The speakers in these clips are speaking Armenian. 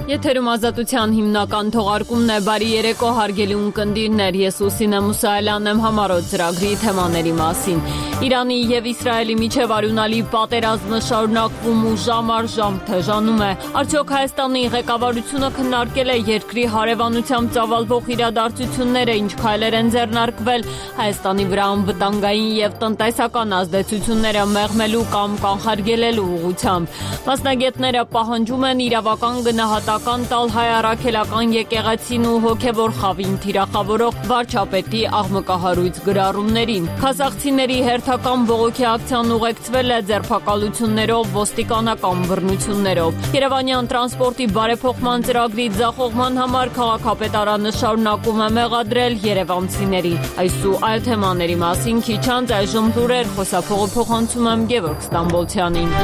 Եթերում ազատության հիմնական թողարկումն է, բարի երեկո հարգելի ունկնդիրներ, ես Ուսինե Մուսայելյանն եմ համառոտ ծրագրի թեմաների մասին։ Իրանի և Իսրայելի միջև արյունալի պատերազմը շարունակվում ու ժամ առ ժամ թեժանում է։ Արդյոք Հայաստանի ղեկավարությունը քննարկել է երկրի հարևանությամբ ծավալվող իրադարձությունները, ինչ քայլեր են ձեռնարկվել Հայաստանի վրա անվտանգային և տնտեսական ազդեցությունները մեղմելու կամ կանխարգելելու ուղղությամբ։ Մասնագետները պահանջում են իրավական գնահատական տալ հայ առաքելական եկեղեցին ու հոգևոր խավին թիրախավորող վարչապետի աղմկահարույց գրառումներին։ Քազախցիների հերթական բողոքի ակցիան ուղեկցվել է ձերբակալություններով, ոստիկանական բռնություններով։ Երևանյան տրանսպորտի բարեփոխման ծրագրի ձախողման համար քաղաքապետարանը շարունակում է մեղադրել երևանցիներին։ Այս ու այլ թեմաների մասին քիչ անց այժմ լուրեր, խոսափողը փոխանցում եմ Գևորգ Ստամբոլցյանին։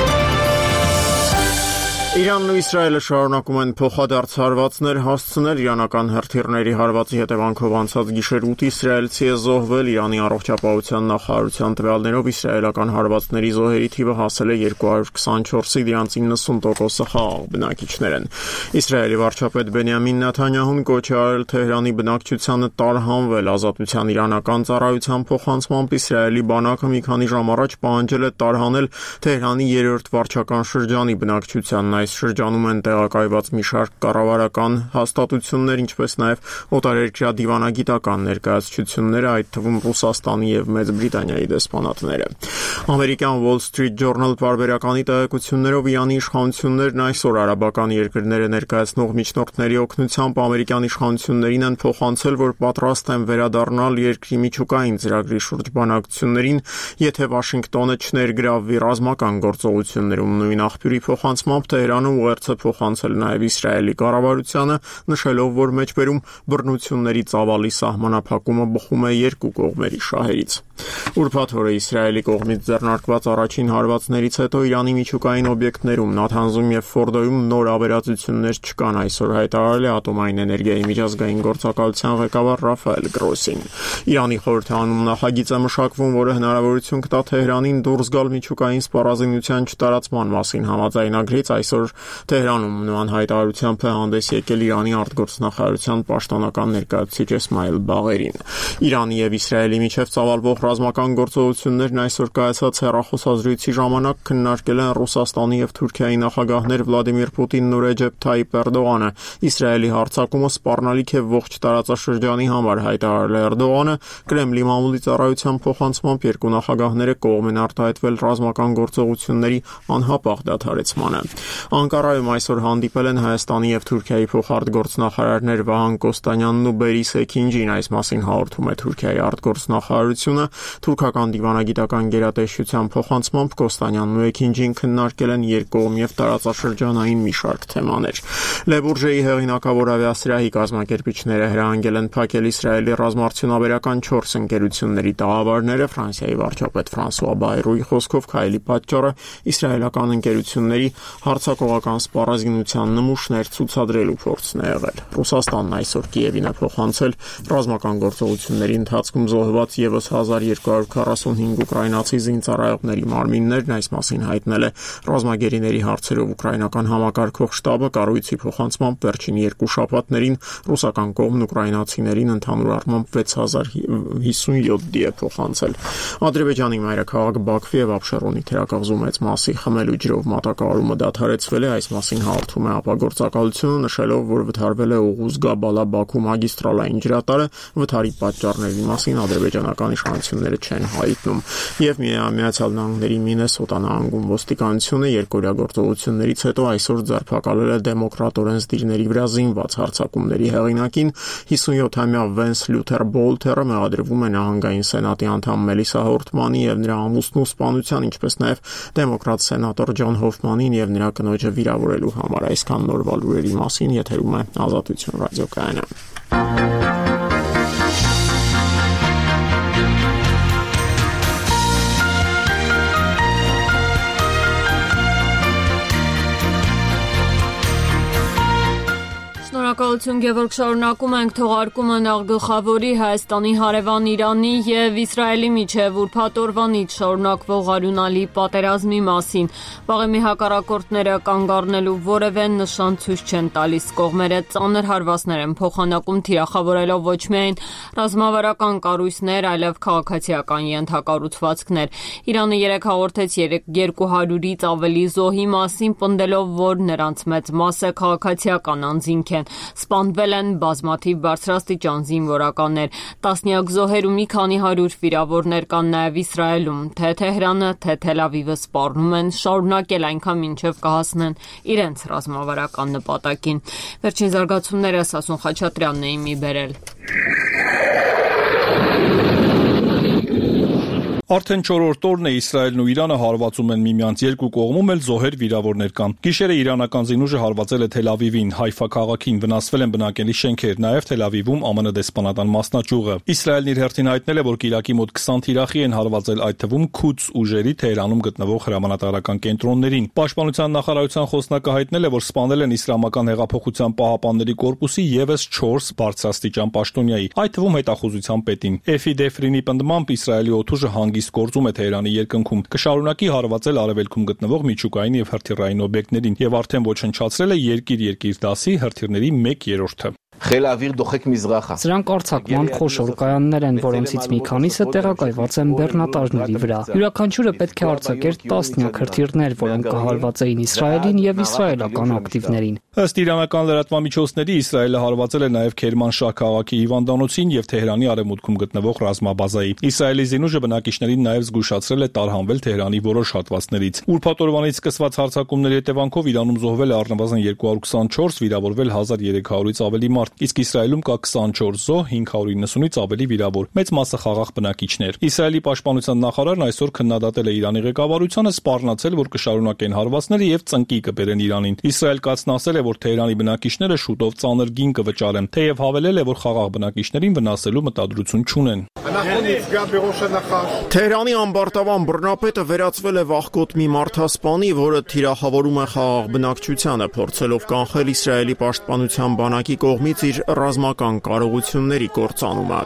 Իրանն ու Իսրայելը շարունակում են փոխադարձ հարվածներ հասցնել իրանական հրթիռների հարվածի հետևանքով անցած գիշեր 8 իսրայելցի է զոհվել, Իրանի առողջապահության նախարարության տվյալներով իսրայելական հարվածների զոհերի թիվը հասել է 224-ի, դրանց 90%-ը խաղաղ բնակիչներ են։ Իսրայելի վարչապետ Բենյամին Նեթանյահուն կոչ է արել Թեհրանի բնակչությանը տարհանվել ազատության իրանական ծառայության փոխանցմամբ Իսրայելի բանակը մի քանի ժամ առաջ պահանջել է տարհանել Թեհրանի 3-րդ վարչական շրջանի բնակչությանն։ Այս շրջանում են տեղակայված մի շարք կառավարական հաստատություններ, ինչպես նաև օտարերկրյա դիվանագիտական ներկայացությունները, այդ թվում Ռուսաստանի և Մեծ Բրիտանիայի դեսպանատները։ Ամերիկյան Wall Street Journal պարբերականի տեղեկություններով Իրանի իշխանություններն այսօր արաբական երկրները ներկայացնող միջնորդների օգնությամբ ամերիկյան իշխանություններին են փոխանցել, որ պատրաստ են վերադառնալ երկրի միջուկային ծրագրի շուրջ բանակցություններին, եթե Վաշինգտոնը չներգրավվի ռազմական գործողություններում։ Նույն աղբյուրի փոխանցմամբ Թեհրանը ուղերձ է փոխանցել նաև Իսրայելի կառավարությանը, նշելով, որ մեջբերում բռնությունների ծավալի սահմանափակումը բխում է երկու կողմերի շահերից։ Ուրբաթ օրը Իսրայելի կողմից ձեռնարկված առաջին հարվածներից հետո Իրանի միջուկային օբյեկտներում Նաթանզում և Ֆորդոյում նոր ավերածություններ չկան, այսօր հայտարարել է ատոմային էներգիայի միջազգային գործակալության ղեկավար Ռաֆայել Գրոսին։ Իրանի խորհրդարանում նախագիծ է մշակվում, որը հնարավորություն կտա Թեհրանին դուրս գալ միջուկային սպառազինության չտարածման մասին համաձայնագրից։ Այսօր Թեհրանում նման հայտարարությամբ է հանդես եկել Իրանի արտգործնախարարության պաշտոնական ներկայացուցիչ Էսմայել Բաղերին։ Իրանի և Իսրայելի միջև ծավալվող ռազմական գործողություններն այսօր կայացած հեռախոսազրույցի ժամանակ քննարկել են Ռուսաստանի և Թուրքիայի նախագահներ Վլադիմիր Պուտինն ու Ռեջեփ Թայիփ Էրդողանը։ Իսրայելի հարձակումը սպառնալիք է ողջ տարածաշրջանի համար, հայտարարել է Էրդողանը։ Կրեմլի մամուլի ծառայության փոխանցմամբ երկու նախագահները կողմ են արտահայտվել ռազմական գործողությունների անհապաղ դադարեցմանը։ Անկարայում այսօր հանդիպել են Հայաստանի և Թուրքիայի փոխարտգործնախարարներ Վահան Կոստանյանն ու Բերիս Էքինջին, այս մասին հաղորդում է Թուրքիայի արտգործնախարարությունը։ Թուրքական դիվանագիտական գերատեսչության փոխանցմամբ Կոստանյանն ու Էքինջին քննարկել են երկկողմ և տարածաշրջանային մի շարք թեմաներ։ Le Bourget-ի հեղինակավոր ավիասրահի կազմակերպիչները հրահանգել են փակել Իսրայելի ռազմաարդյունաբերական 4 ընկերությունների տաղավարները։ Ֆրանսիայի վարչապետ Ֆրանսուଆ Բայրոյի խոսքով քայլի պատճառը իսրայելական ընկերությունների հարձակողական սպառազինության նմուշներ ցուցադրելու փորձն է եղել։ Ռուսաստանն այսօր Կիևին է փոխանցել ռազմական գործողությունների ընթացքում զոհված ևս 1245 ուկրաինացի զինծառայողների մարմիններն, այս մասին հայտնել է ռազմագերիների հարցերով ուկրաինական համակարգող շտաբը։ Կառույցի փոխանցմամբ վերջին 2 շաբաթներին ռուսական կողմն ուկրաինացիներին ընդհանուր առմամբ 6057 դի է փոխանցել։ Ադրբեջանի մայրաքաղաք Բաքվի և Աբշերոնի թերակղզու մեծ մասի խմելու ջրով մատակարարումը դադարեցվել է, այս մասին հաղորդում է ապագործակալությունը, նշելով, որ վթարվել է Օղուզ-Գաբալա-Բաքու մագիստրալային ջրատարը։ Վթարի պատճառների մասին ադրբեջանական իշխանությունները չեն հայտնում։ Եվ Միացյալ Նահանգների Մինեսոտա նահանգում ոստիկանությունը երկօրյա գործողություններից հետո այսօր ձերբակալել է դեմոկրատ օրենսդիրների վրա զինված հարձակումների հեղինակին 57-ամյա Վենս Լյութեր Բոլթերը մեղադրվում է նահանգային սենատի անդամ Մելիսա Հորթմանի և նրա ամուսնու սպանության, ինչպես նաև դեմոկրատ սենատոր Ջոն Հոֆմանին և նրա կնոջը վիրավորելու համար։ Այսքան նորվա լուրերի մասին եթերում է Ազատություն ռադիոկայանը։ Շնորհակալություն, Գևորգ, շարունակում ենք թողարկումը նախ գլխավորի Հայաստանի հարևան Իրանի եւ Իսրայելի միջև ուրբաթ օրվանից շարունակվող արյունալի պատերազմի մասին։ Վաղեմի հակառակորդները կանգ առնելու որևէ նշան ցույց չեն տալիս։ Կողմերը ծանր հարվածներ են փոխանակում, թիրախավորելով ոչ միայն ռազմավարական կառույցներ, այլև քաղաքացիական ենթակառուցվածքներ։ Իրանը 3 հաղորդեց 200-ից ավելի զոհի մասին, պնդելով, որ նրանց մեծ մասը քաղաքացիական անձինք են։ Սպանվել են բազմաթիվ բարձրաստիճան զինվորականներ, տասնյակ զոհեր ու մի քանի հարյուր վիրավորներ կան նաև Իսրայելում։ Թե Թեհրանը, թե Թել Ավիվը սպառնում են շարունակել այնքան մինչև կհասնեն իրենց ռազմավարական նպատակին։ Վերջին զարգացումները Սասուն Խաչատրյանն է իմի բերել։ Արդեն 4-րդ օրն է Իսրայելն ու Իրանը հարվածում են միմյանց, երկու կողմում էլ զոհեր վիրավորներ կան։ Գիշերը իրանական զինուժը հարվածել է Թել Ավիվին, Հայֆա քաղաքին, վնասվել են բնակելի շենքեր, նաև Թել Ավիվում ԱՄՆ դեսպանատան մասնաճյուղը։ Իսրայելն իր հերթին հայտնել է, որ Իրաքի մոտ 20 թիրախի են հարվածել, այդ թվում Քուդս ուժերի Թեհրանում գտնվող հրամանատարական կենտրոններին։ Պաշտպանության նախարարության խոսնակը հայտնել է, որ սպանել են Իսլամական հեղափոխության պահապանների կորպուսի եւս 4 բարձրաստիճան պաշտոնյայի, այդ թվում հետախուզության պետին։ Էֆի Դեֆրինի պնդմամբ Իսրայելի օդուժը հանգիստ գործում է Թեհրանի երկնքում, կշարունակի հարվածել արևելքում գտնվող միջուկային եւ հրթիռային օբյեկտներին եւ արդեն ոչնչացրել է երկիր-երկիր դասի հրթիռների 1/3-ը։ Սրանք արձակման խոշոր կայաններ են, որոնցից մի քանիսը տեղակայված են բեռնատարների վրա։ Յուրաքանչյուրը պետք է արձակեր տասնյակ հրթիռներ, որոնք կհարվածեին Իսրայելին եւ իսրայելական ակտիվներին։ Ըստ իրանական լրատվամիջոցների Իսրայելը հարվածել է նաև Քերմանշահ քաղաքի հիվանդանոցին եւ Թեհրանի արևմուտքում գտնվող ռազմաբազայի։ Իսրայելի զինուժը բնակիչներին նաև զգուշացրել է տարհանվել Թեհրանի որոշ հատվածներից։ Ուրբաթ օրվանից սկսված հարձակումների հետևանքով Իրանում զոհվել է առնվազն 224, վիրավորվել 1300-ից ավելի մարդ, իսկ Իսրայելում կա 24 զոհ, 590-ից ավելի վիրավոր, մեծ մասը խաղաղ բնակիչներ։ Իսրայելի պաշտպանության նախարարն այսօր քննադատել է Իրանի ղեկավարությանը, սպառնացել, որ կշարունակեն հարվածները եւ ծնկի կբերեն Իրանին։ Իսրայել կացն ասել է, որ Թեհրանի բնակիչները շուտով ծանր գին կվճարեն, թեև հավելել է, որ խաղաղ բնակիչներին վնասելու մտադրություն չունեն։ Թեհրանի ամբարտավան բռնապետը վերածվել է վախկոտ մի մարդասպանի, որը թիրախավորում է խաղաղ բնակչությանը, փորձելով կանխել Իսրայելի պաշտպանության բանակի կողմից իր ռազմական կարողությունների կործանումը։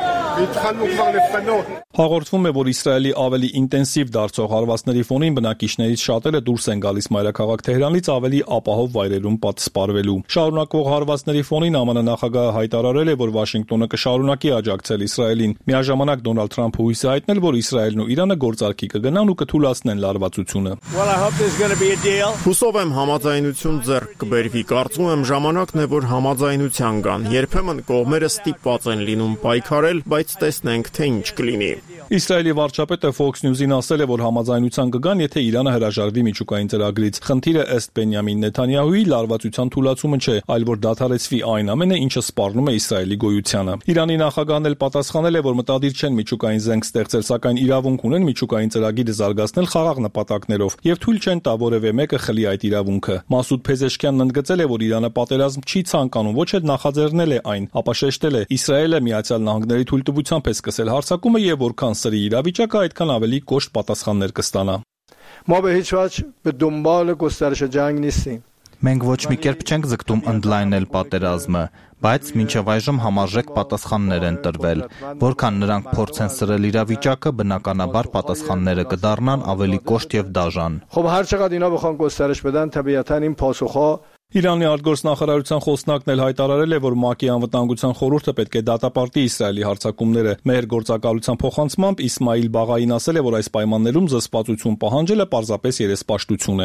Հաղորդվում է, որ Իսրայելի ավելի ինտենսիվ դարձող հարվածների ֆոնին բնակիչներից շատերը դուրս են գալիս մայրաքաղաք Թեհրանից ավելի ապահով վայրերում պատսպարվելու։ Շարունակվող հարվածների ֆոնին ԱՄՆ նախագահը հայտարարել է, որ Վաշինգտոնը կշարունակի աջակցել Իսրայելին։ Միաժամանակ Դոնալդ Թրամփը հույս է հայտնել, որ Իսրայելն ու Իրանը գործարքի կգնան ու կթույլատնեն լարվածությունը։ Հուսով եմ համաձայնություն ձեռք կբերվի, կարծում եմ ժամանակն է, որ համաձայնության գան։ Երբեմն կողմերը ստիպված են լինում պայքարել, բայց տեսնենք, թե ինչ կլինի։ Իսրայելի վարչապետը Fox News-ին ասել է, որ համաձայնության կգան, եթե Իրանը հրաժարվի միջուկային ծրագրից։ Խնդիրը ըստ Բենյամին Նեթանյահուի լարվածության թույլատումը չէ, այլ որ դադարեցվի այն ամենը, ինչը սպառնում է Իսրայելի գոյությանը։ Իրանի նախագահն էլ պատասխանել է, որ մտադիր չեն միջուկային զենք ստեղծել, սակայն իրավունք ունեն միջուկային ծրագիրը զարգացնել խաղաղ նպատակներով եւ թույլ չեն տա որևէ մեկը խլի այդ իրավունքը։ Մասուդ Փեզեշքյանն ընդգծել է, որ Իրանը պատերազմ չի ցանկանում, ոչ էլ նախաձեռնել է այն, ապա շեշտել է. Իսրայելը Միացյալ Նահանգների թույլտվությամբ է սկսել հարձակումը եւ որքան սրի իրավիճակը, այդքան ավելի կոշտ պատասխաններ կստանա։ Մենք ոչ մի կերպ չենք ձգտում ընդլայնել պատերազմը, բայց մինչև այժմ համարժեք պատասխաններ են տրվել։ Որքան նրանք փորձեն սրել իրավիճակը, բնականաբար պատասխանները կդառնան ավելի կոշտ եւ դաժան։ Իրանի արտգործնախարարության խոսնակն էլ հայտարարել է, որ ՄԱԿ-ի անվտանգության խորհուրդը պետք է դատապարտի Իսրայելի հարձակումները։ Մեր գործակալության փոխանցմամբ Իսմայիլ Բաղային ասել է, որ այս պայմաններում զսպվածություն պահանջելը պարզապես երեսպաշտություն է։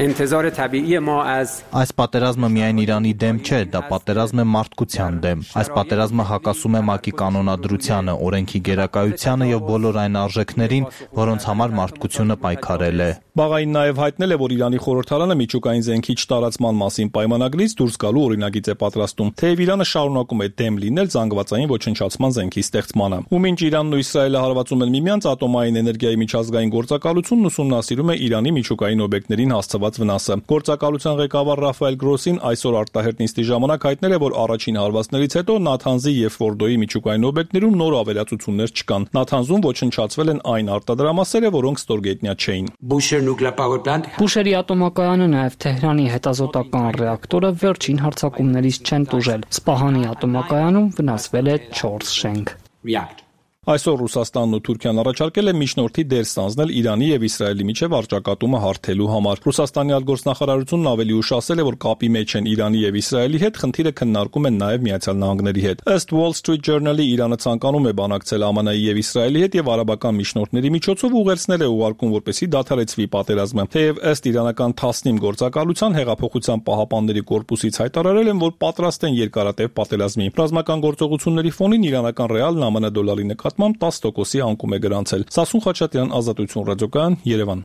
Այս պատերազմը միայն Իրանի դեմ չէ, դա պատերազմ է մարդկության դեմ։ Այս պատերազմը հակասում է ՄԱԿ-ի կանոնադրությանը, օրենքի գերակայությանը եւ բոլոր այն արժեքներին, որոնց համար մարդկությունը պայքարել է։ Բաղային նաև հայտնել է, որ Իրանի խորհրդարանը միջուկային զենքի չտարածման մասին պայմանագրից դուրս գալու օրինագիծ է պատրաստում, թեև Իրանը շարունակում է դեմ լինել զանգվածային ոչնչացման զենքի ստեղծմանը։ Ու մինչ Իրանն ու Իսրայելը հարվածում են միմյանց, ատոմային էներգիայի միջազգային գործակալությունն ուսումնասիրում է Իրանի միջուկային օբյեկտներին հասցված վնասը։ Գործակալության ղեկավար Ռաֆայել Գրոսին այսօր արտահերտ նիստի ժամանակ հայտնել է, որ առաջին հարվածներից հետո Նաթանզի եւ Ֆորդոյի միջուկային օբյեկտներում նոր ավերածություններ չկան։ Նաթանզում ոչնչացվել են այն արտադրամասերը, որոնք ստորգետնյա չէին։ Բուշերի ատոմակայանը նաև Թեհրանի հետազոտական ռեակտորը վերջին հարձակումներից չեն տուժել։ Սպահանի ատոմակայանում վնասվել է 4 շենք։ Այսօր Ռուսաստանն ու Թուրքիան առաջարկել է միջնորդի դեր ստանձնել Իրանի եւ Իսրայելի միջև առճակատումը հարթելու համար։ Ռուսաստանի արտգործնախարարությունն ավելի ուշ ասել է, որ կապի մեջ են Իրանի եւ Իսրայելի հետ, խնդիրը քննարկում են նաեւ Միացյալ Նահանգների հետ։ Ըստ Wall Street Journal-ի Իրանը ցանկանում է բանակցել ԱՄՆ-ի եւ Իսրայելի հետ եւ արաբական միջնորդների միջոցով ուղերձներ է ուղարկում, որպեսզի դադարեցվի պատերազմը։ Թեև ըստ իրանական Թասնիմ գործակալության հեղափոխության պահապանների կորպուսից հայտարարել են, որ պատրաստ են երկարատև պատերազմի։ Ռազմական գործողությունների ֆոնին իրանական ռեալն ԱՄՆ դոլարի նկատմամբ 10%-ի անկում է գրանցել։ Սասուն Խաչատրյան, Ազատություն ռադիոկայան, Երևան։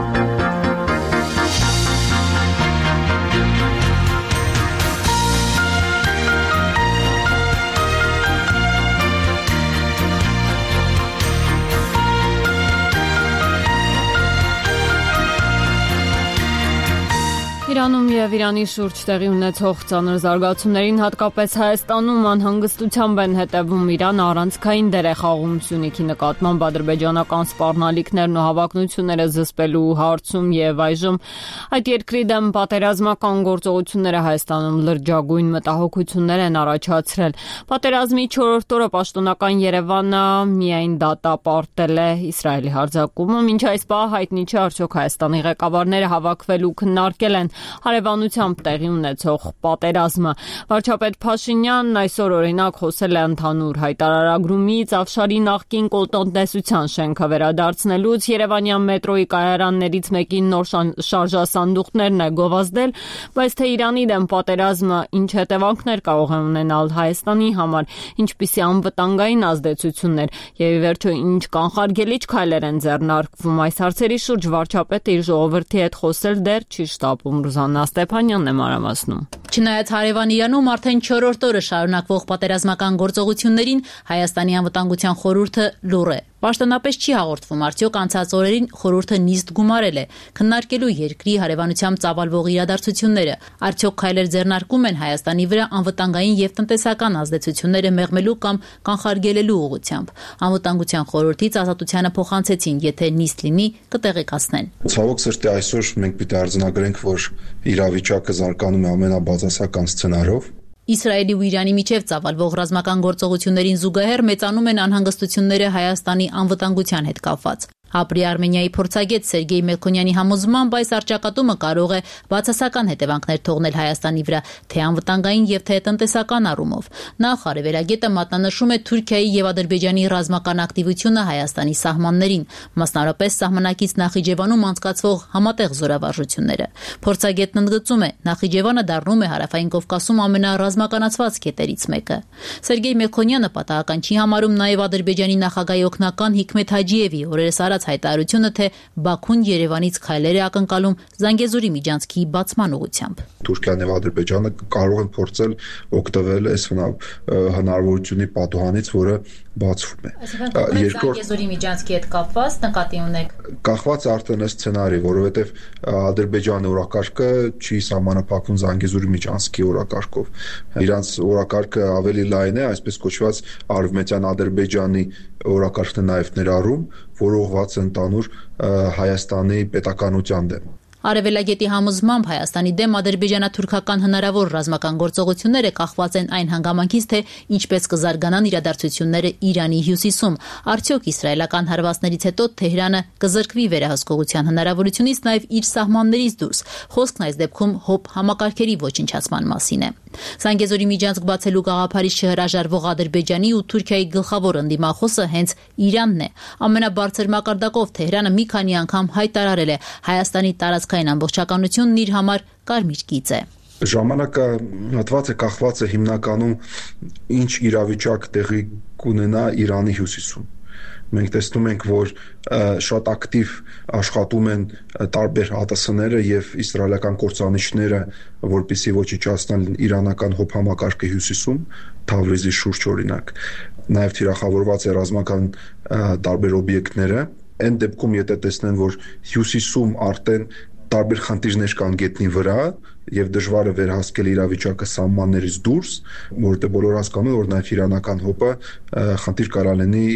Իրանում եւ Իրանի շուրջ տեղի ունեցող ծանր զարգացումներին, հատկապես Հայաստանում անհանգստությամբ են հետևում Իրանը առանցքային դեր է խաղում Սյունիքի նկատմամբ ադրբեջանական սպառնալիքներն ու հավակնությունները զսպելու հարցում եւ այժմ այդ երկրի դեմ պատերազմական գործողությունները Հայաստանում լրջագույն մտահոգություններ են առաջացրել։ Պատերազմի 4-րդ օրը պաշտոնական Երևանը միայն դատապարտել է Իսրայելի հարձակումը, մինչ այս պահ հայտնի չէ արդյոք Հայաստանի ղեկավարները հավաքվել ու քննարկել են հարևանությամբ տեղի ունեցող պատերազմը։ Վարչապետ Փաշինյանն այսօր օրինակ խոսել է ընդհանուր հայտարարագրումից Ավշարի նախկին կոլտնտեսության շենքը վերադարձնելուց, Երևանյան մետրոյի կայարաններից մեկի նոր շարժասանդուղքներն է գովազդել, բայց թե Իրանի դեմ պատերազմը ինչ հետևանքներ կարող է ունենալ Հայաստանի համար, ինչպիսի անվտանգային ազդեցություններ եւ ի վերջո ինչ կանխարգելիչ քայլեր են ձեռնարկվում, այս հարցերի շուրջ վարչապետը իր ժողովրդի հետ խոսել դեռ չի շտապում։ Ռուզաննա Ստեփանյանն է մանրամասնում։ Չնայած հարևան Իրանում արդեն 4-րդ օրը շարունակվող պատերազմական գործողություններին, Հայաստանի անվտանգության խորհուրդը լուռ է։ Պաշտոնապես չի հաղորդվում, արդյոք անցած օրերին խորհուրդը նիստ գումարել է քննարկելու երկրի հարևանությամբ ծավալվող իրադարձությունները, արդյոք քայլեր ձեռնարկում են Հայաստանի վրա անվտանգային եւ տնտեսական ազդեցությունները մեղմելու կամ կանխարգելելու ուղղությամբ։ Անվտանգության խորհրդից Ազատությանը փոխանցեցին, եթե նիստ լինի, կտեղեկացնեն։ Ցավոք սրտի այսօր մենք պիտի արձանագրենք, որ իրավիճակը զարգանում է ամենաբացասական սցենարով։ Իսրայելի ու Իրանի միջև ծավալվող ռազմական գործողություններին զուգահեռ մեծանում են անհանգստությունները Հայաստանի անվտանգության հետ կապված։ Ապրի Արմենիայի փորձագետ Սերգեյ Մելքոնյանի համոզմամբ այս առճակատումը կարող է բացասական հետևանքներ թողնել Հայաստանի վրա, թե անվտանգային եւ թե տնտեսական առումով։ Նախ արևելագետը մատնանշում է Թուրքիայի եւ Ադրբեջանի ռազմական ակտիվությունը Հայաստանի սահմաններին, մասնավորապես սահմանակից Նախիջևանում անցկացվող համատեղ զորավարժությունները։ Փորձագետն ընդգծում է, Նախիջևանը դառնում է Հարավային Կովկասում ամենառազմականացված կետերից մեկը։ Սերգեյ Մելքոնյանը պատահական չի համարում նաեւ Ադրբեջանի նախագահի օգնական Հիկմեթ Հաջիևի օրերս արած հայտարարությունը, թե Բաքուն Երևանից քայլեր է ակնկալում Զանգեզուրի միջանցքի բացման ուղղությամբ։ Թուրքիան եւ Ադրբեջանը կարող են փորձել օգտվել այս հնարավորությունի պատուհանից, որը բացվում է։ Զանգեզուրի միջանցքի հետ կապված նկատի ունեք։ Կախված արդեն այս սցենարի, որովհետեւ Ադրբեջանի օրակարգը չի սահմանափակվում Զանգեզուրի միջանցքի օրակարգով։ Իրանց օրակարգը ավելի լայն է, այսպես կոչված արևմտյան Ադրբեջանի օրակարգն է նաև ներառում, որը ուղղված է ընդհանուր Հայաստանի պետականության դեմ։ Արևելագետի համոզմամբ Հայաստանի դեմ ադրբեջանա-թուրքական հնարավոր ռազմական գործողությունները կախված են այն հանգամանքից, թե ինչպես կզարգանան իրադարձությունները Իրանի հյուսիսում։ Արդյոք իսրայելական հարվածներից հետո Թեհրանը կզրկվի վերահսկողության հնարավորությունից նաև իր սահմաններից դուրս։ Խոսքն այս դեպքում ՀՕՊ համակարգերի ոչնչացման մասին է։ Զանգեզուրի միջանցք բացելու գաղափարից չհրաժարվող Ադրբեջանի ու Թուրքիայի գլխավոր ընդդիմախոսը հենց Իրանն է։ Ամենաբարձր մակարդակով Թեհրանը մի քանի անգամ հայտարարել է Հայաստանի տարածքային ամբողջականությունն իր համար կարմիր գիծ է։ Ժամանակը հատվածը կախված է հիմնականում ինչ իրավիճակ տեղի կունենա Իրանի հյուսիսում։ Մենք տեսնում ենք, որ շատ ակտիվ աշխատում են տարբեր ՀԱՏՍ-ները եւ իսրայելական կործանիչները, որպեսզի ոչնչացնեն իրանական ՀՕՊ համակարգի հյուսիսում, Թավրիզի շուրջ օրինակ։ Նաեւ թիրախավորված է ռազմական տարբեր օբյեկտները։ Այն դեպքում, եթե տեսնեն, որ հյուսիսում արդեն տարբեր խնդիրներ կան գետնի վրա եւ դժվար է վերահսկել իրավիճակը սահմաններից դուրս, որովհետեւ բոլորը հասկանում են, որ նաեւ իրանական ՀՕՊ-ը խնդիր կարող լինի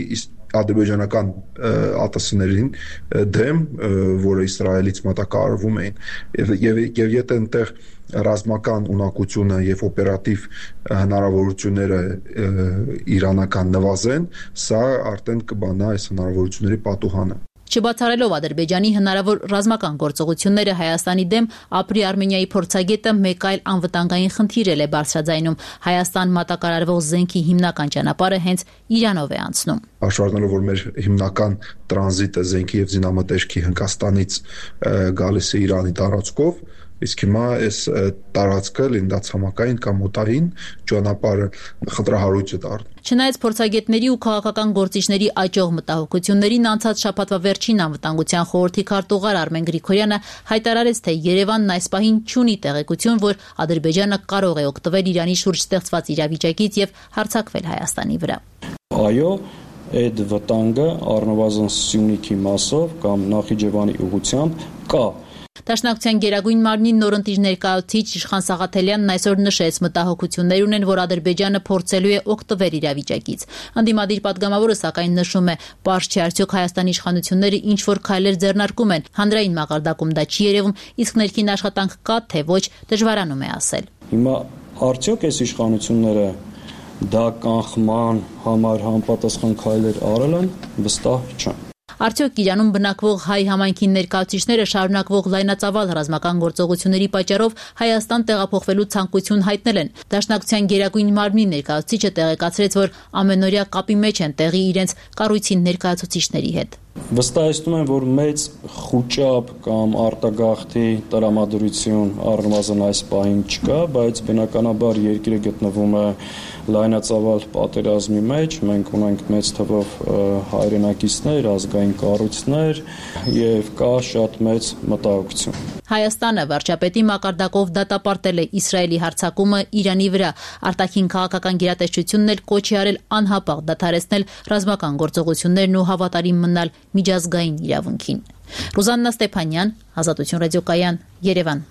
ադրբեջանական ԱՏՍ-ներին դեմ, որը Իսրայելից մատակարարվում էին, եւ եթե այնտեղ ռազմական ունակությունը եւ օպերատիվ հնարավորությունները իրանական նվազեն, սա արդեն կբանա այս հնարավորությունների պատուհանը։ Չբացառելով Ադրբեջանի հնարավոր ռազմական գործողությունները Հայաստանի դեմ, ապրի Արմենիայի փորձագետը մեկ այլ անվտանգային խնդիր է բարձրաձայնում. Հայաստան մատակարարվող զենքի հիմնական ճանապարհը հենց Իրանով է անցնում։ Հաշվառնելով, որ մեր հիմնական տրանզիտը զենքի եւ զինամթերքի Հնդկաստանից գալիս է Իրանի տարածքով, իսկ հիմա այս տարածքը լինած համակային կամ օտային ճանապարհը խտրահարույց է դառնում։ Չնայած փորձագետների ու քաղաքական գործիչների աճող մտահոգություններին, անցած շաբաթվա վերջին անվտանգության խորհրդի քարտուղար Արմեն Գրիգորյանը հայտարարեց, թե Երևանն այս պահին չունի տեղեկություն, որ Ադրբեջանը կարող է օգտվել Իրանի շուրջ ստեղծված իրավիճակից եւ հարձակվել Հայաստանի վրա։ Այո, այդ վտանգը առնվազն Սյունիքի մասով կամ Նախիջևանի ուղղությամբ կա։ Դաշնակցության գերագույն մարմնի նորընտիր ներկայացուցիչ Իշխան Սաղաթելյանն այսօր նշեց, մտահոգություններ ունեն, որ Ադրբեջանը փորձելու է օգտվել իրավիճակից։ Ընդդիմադիր պատգամավորը սակայն նշում է, պարզ չէ արդյոք Հայաստանի իշխանությունները ինչ որ քայլեր ձեռնարկում են, հանրային մակարդակում դա չի երևում, իսկ ներքին աշխատանք կա, թե ոչ, դժվարանում է ասել։ Հիմա արդյոք այս իշխանությունները դա կանխման համար համապատասխան քայլեր արել են, վստահ չեմ։ Արդյոք Իրանում բնակվող հայ համայնքի ներկայացուցիչները շարունակվող լայնածավալ ռազմական գործողությունների պատճառով Հայաստան տեղափոխվելու ցանկություն հայտնել են։ Դաշնակցության գերագույն մարմնի ներկայացուցիչը տեղեկացրեց, որ ամենօրյա կապի մեջ են տեղի իրենց կառույցի ներկայացուցիչների հետ։ Վստահեցնում եմ, որ մեծ խուճապ կամ արտագաղթի տրամադրություն առնվազն այս պահին չկա, բայց բնականաբար երկիրը գտնվում է լայնածավալ պատերազմի մեջ, մենք ունենք մեծ թվով հայրենակիցներ, ազգային կառույցներ եւ կա շատ մեծ մտահոգություն։ Հայաստանը վարչապետի մակարդակով դատապարտել է Իսրայելի հարձակումը Իրանի վրա։ Արտաքին քաղաքական գերատեսչությունն էլ կոչ է արել անհապաղ դադարեցնել ռազմական գործողություններն ու հավատարիմ մնալ միջազգային իրավունքին։ Ռուզաննա Ստեփանյան, Ազատություն ռադիոկայան, Երևան։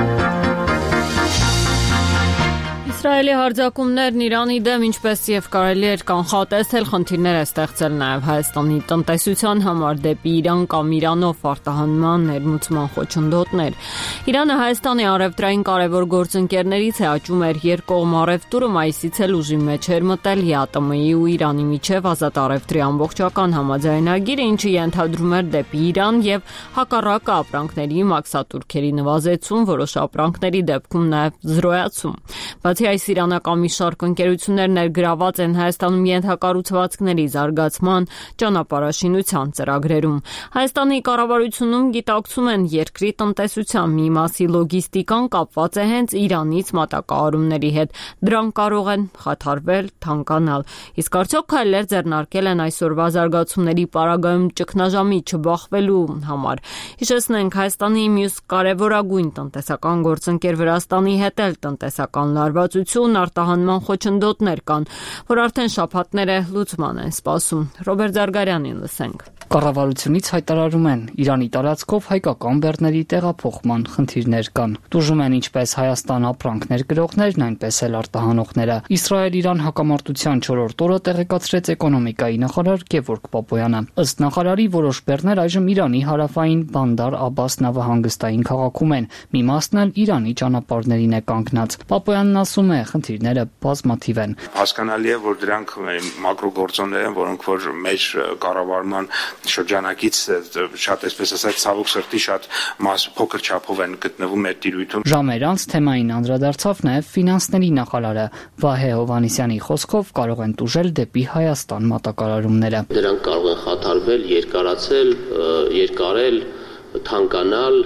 Իսրայելի հարձակումներն Իրանի դեմ, ինչպես եւ կարելի էր կանխատեսել, խնդիրներ է ստեղծել նաեւ Հայաստանի տնտեսության համար դեպի Իրան կամ Իրանով արտահանման ներմուծման խոչընդոտներ։ Իրանը Հայաստանի առևտրային կարևոր գործընկերներից է, աճում էր երկկողմ առևտուրը, մայիսից էլ ուժի մեջ էր մտել ԵԱՏՄ-ի ու Իրանի միջև ազատ առևտրի ամբողջական համաձայնագիրը, ինչը ենթադրում էր դեպի Իրան եւ հակառակը ապրանքների մաքսատուրքերի նվազեցում, որոշ ապրանքների դեպքում նաեւ զրոյացում։ Բացի այս, իրանական մի շարք ընկերություններ ներգրաված են Հայաստանում ենթակառուցվածքների զարգացման, ճանապարհաշինության ծրագրերում։ Հայաստանի կառավարությունում գիտակցում են, երկրի տնտեսության մի մասի լոգիստիկան կապված է հենց Իրանից մատակարարումների հետ։ Դրանք կարող են խաթարվել, թանկանալ։ Իսկ արդյոք քայլեր ձեռնարկել են այսօրվա զարգացումների պարագայում ճգնաժամի չբախվելու համար։ Հիշեցնենք, Հայաստանի մյուս կարևորագույն տնտեսական գործընկեր Վրաստանի հետ էլ տնտեսական լարվածություն, արտահանման խոչընդոտներ կան, որ արդեն շաբաթներ է լուծման են սպասում։ Ռոբերտ Զարգարյանին լսենք։ Կառավարությունից հայտարարում են, Իրանի տարածքով հայկական բեռների տեղափոխման խնդիրներ կան։ Տուժում են ինչպես Հայաստան ապրանքներ գրողներն, այնպես էլ արտահանողները։ Իսրայել-Իրան հակամարտության 4-րդ օրը տեղեկացրեց էկոնոմիկայի նախարար Գևորգ Պապոյանը։ Ըստ նախարարի, որոշ բեռներ այժմ Իրանի հարավային Բանդար Աբաս նավահանգստային քաղաքում են, մի մասն էլ Իրանի ճանապարհներին է կանգնած։ Պապոյանն ասում է, խնդիրները բազմաթիվ են։ Հասկանալի է, որ դրանք մակրոգործոններ են, որոնք որ մեր կառավարման շրջանակից շատ այսպես ասած ցավոք սրտի շատ փոքր չափով են գտնվում մեր տիրույթում։ Ժամեր անց թեմային անդրադարձավ նաև ֆինանսների նախարարը Վահե Հովհաննիսյանի խոսքով կարող են տուժել դեպի Հայաստան մատակարարումները։ Դրանք կարող են խաթարվել, երկարացել, երկարել, թանկանալ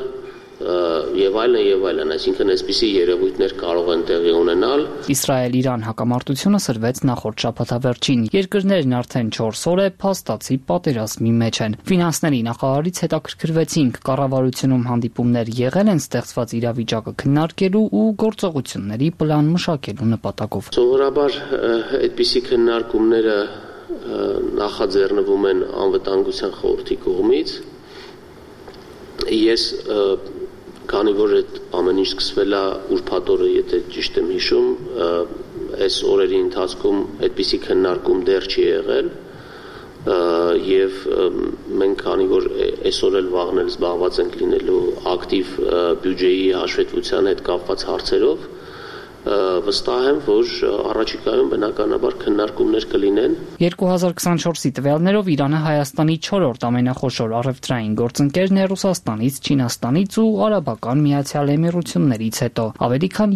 եւ այլն, այսինքն այսպիսի երևույթներ կարող են տեղի ունենալ։ Իսրայել-Իրան հակամարտությունը սրվեց նախորդ շաբաթավերջին։ Երկրներն արդեն 4 օր է փաստացի պատերազմի մեջ են։ Ֆինանսների նախարարից հետաքրքրվեցինք, կառավարությունում հանդիպումներ եղել են ստեղծված իրավիճակը քննարկելու ու գործողությունների պլան մշակելու նպատակով։ Սովորաբար այդպիսի քննարկումները նախաձեռնվում են անվտանգության խորհրդի կողմից։ Ես քանի որ այդ ամեն ինչ սկսվել է ուրբաթ օրը, եթե ճիշտ եմ հիշում, այս օրերի ընթացքում այդպիսի քննարկում դեռ չի եղել, եւ մենք քանի որ այսօր էլ վաղն էլ զբաղված ենք լինելու ակտիվ բյուջեի հաշվետվության հետ կապված հարցերով վստահ եմ, որ առաջիկայում բնականաբար քննարկումներ կլինեն։ 2024-ի տվյալներով Իրանը Հայաստանի 4-րդ ամենախոշոր առևտրային գործընկերն է Ռուսաստանից, Չինաստանից ու Արաբական Միացյալ Էմիրություններից հետո, ավելի քան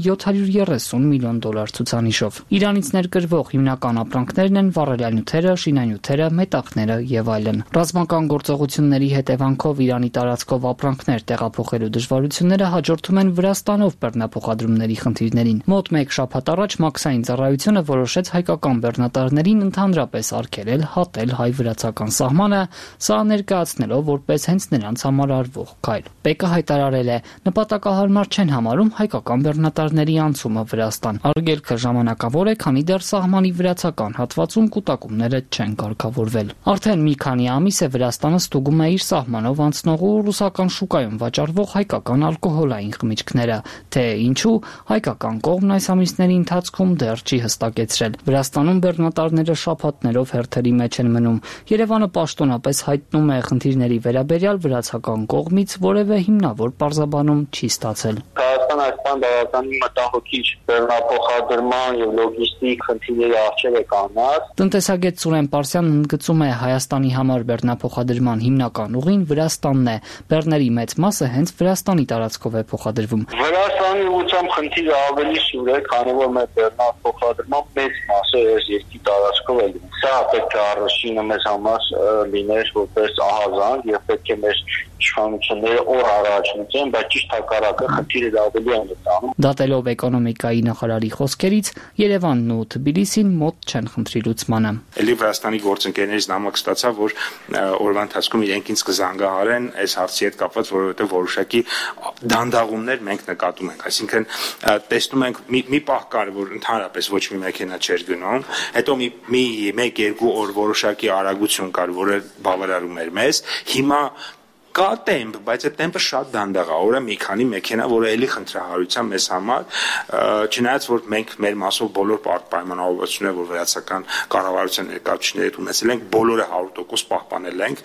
$730 միլիոն ցուցանիշով։ Իրանից ներկրվող հիմնական ապրանքներն են վառելյալ նյութերը, շինանյութերը, մետաղները եւ այլն։ Ռազմական գործողությունների հետևանքով Իրանի տարածքով ապրանքներ տեղափոխելու դժվարությունները հաջորդում են Վրաստանով բեռնափոխադրումների խնդիրներին։ Մոտ մեկ շաբաթ առաջ Մաքսային ծառայությունը որոշեց հայկական բեռնատարներին ընդհանրապես արգելել հատել հայ-վրացական սահմանը, սա ներկայացնելով որպես հենց նրանց համար արվող քայլ։ ՊԵԿ-ը հայտարարել է, նպատակահարմար չեն համարում հայկական բեռնատարների անցումը Վրաստան։ Արգելքը ժամանակավոր է, քանի դեռ սահմանի վրացական հատվածում կուտակումները չեն կարգավորվել։ Արդեն մի քանի ամիս է Վրաստանը ստուգում է իր սահմանով անցնող ու ռուսական շուկայում վաճառվող հայկական ալկոհոլային խմիչքները, թե ինչու հայկական կողմն այս ամիսների ընթացքում դեռ չի հստակեցրել։ Վրաստանում բեռնատարները շաբաթներով հերթերի մեջ են մնում։ Երևանը պաշտոնապես հայտնում է խնդիրների վերաբերյալ վրացական կողմից որևէ հիմնավոր պարզաբանում չի ստացել։ Հայաստանը այսքան բավականին մտահոգիչ բեռնափոխադրման եւ լոգիստիկ խնդիրների առջեւ է կանգնած։ Տնտեսագետ Սուրեն Պարսյանն ընդգծում է Հայաստանի համար բեռնափոխադրման հիմնական ուղին Վրաստանն է։ Բեռների մեծ մասը հենց Վրաստանի տարածքով է փոխադրվում։ Վրաստանի ուղղությամբ խնդիրը ավելի սուր է, քանի որ մեր բեռնափոխադրման մեծ մասը այս երկրի տարածքով է լինում։ Սա պետք է առաջինը մեզ համար լիներ որպես ահազանգ եւ պետք է մեր իշխանությունները օր առաջ մտեն, բայց ճիշտ հակառակը խնդիրը ավելի է մտանում։ Դատելով էկոնոմիկայի նախարարի խոսքերից, Երևանն ու Թբիլիսին մոտ չեն խնդրի լուծմանը։ Էլի Վրաստանի գործընկերներից նամակ ստացա, որ օրվա ընթացքում իրենք ինձ կզանգահարեն այս հարցի հետ կապված, որովհետեւ որոշակի դանդաղումներ մենք նկատում ենք։ Այսինքն տեսնում ենք մի պահ կար, որ ընդհանրապես ոչ մի մեքենա չէր գնում, հետո մի 1-2 օր որոշակի արագություն կար, որը բավարարում էր մեզ։ Հիմա կա տեմպ, բայց այդ տեմպը շատ դանդաղ է, օրը մի քանի մեքենա, որը էլի խնդրահարության մեզ համար, չնայած որ մենք մեր մասով բոլոր պայմանավորվածությունները, որ վրացական կառավարության ներկայացուցիչների հետ ունեցել ենք, բոլորը 100% պահպանել ենք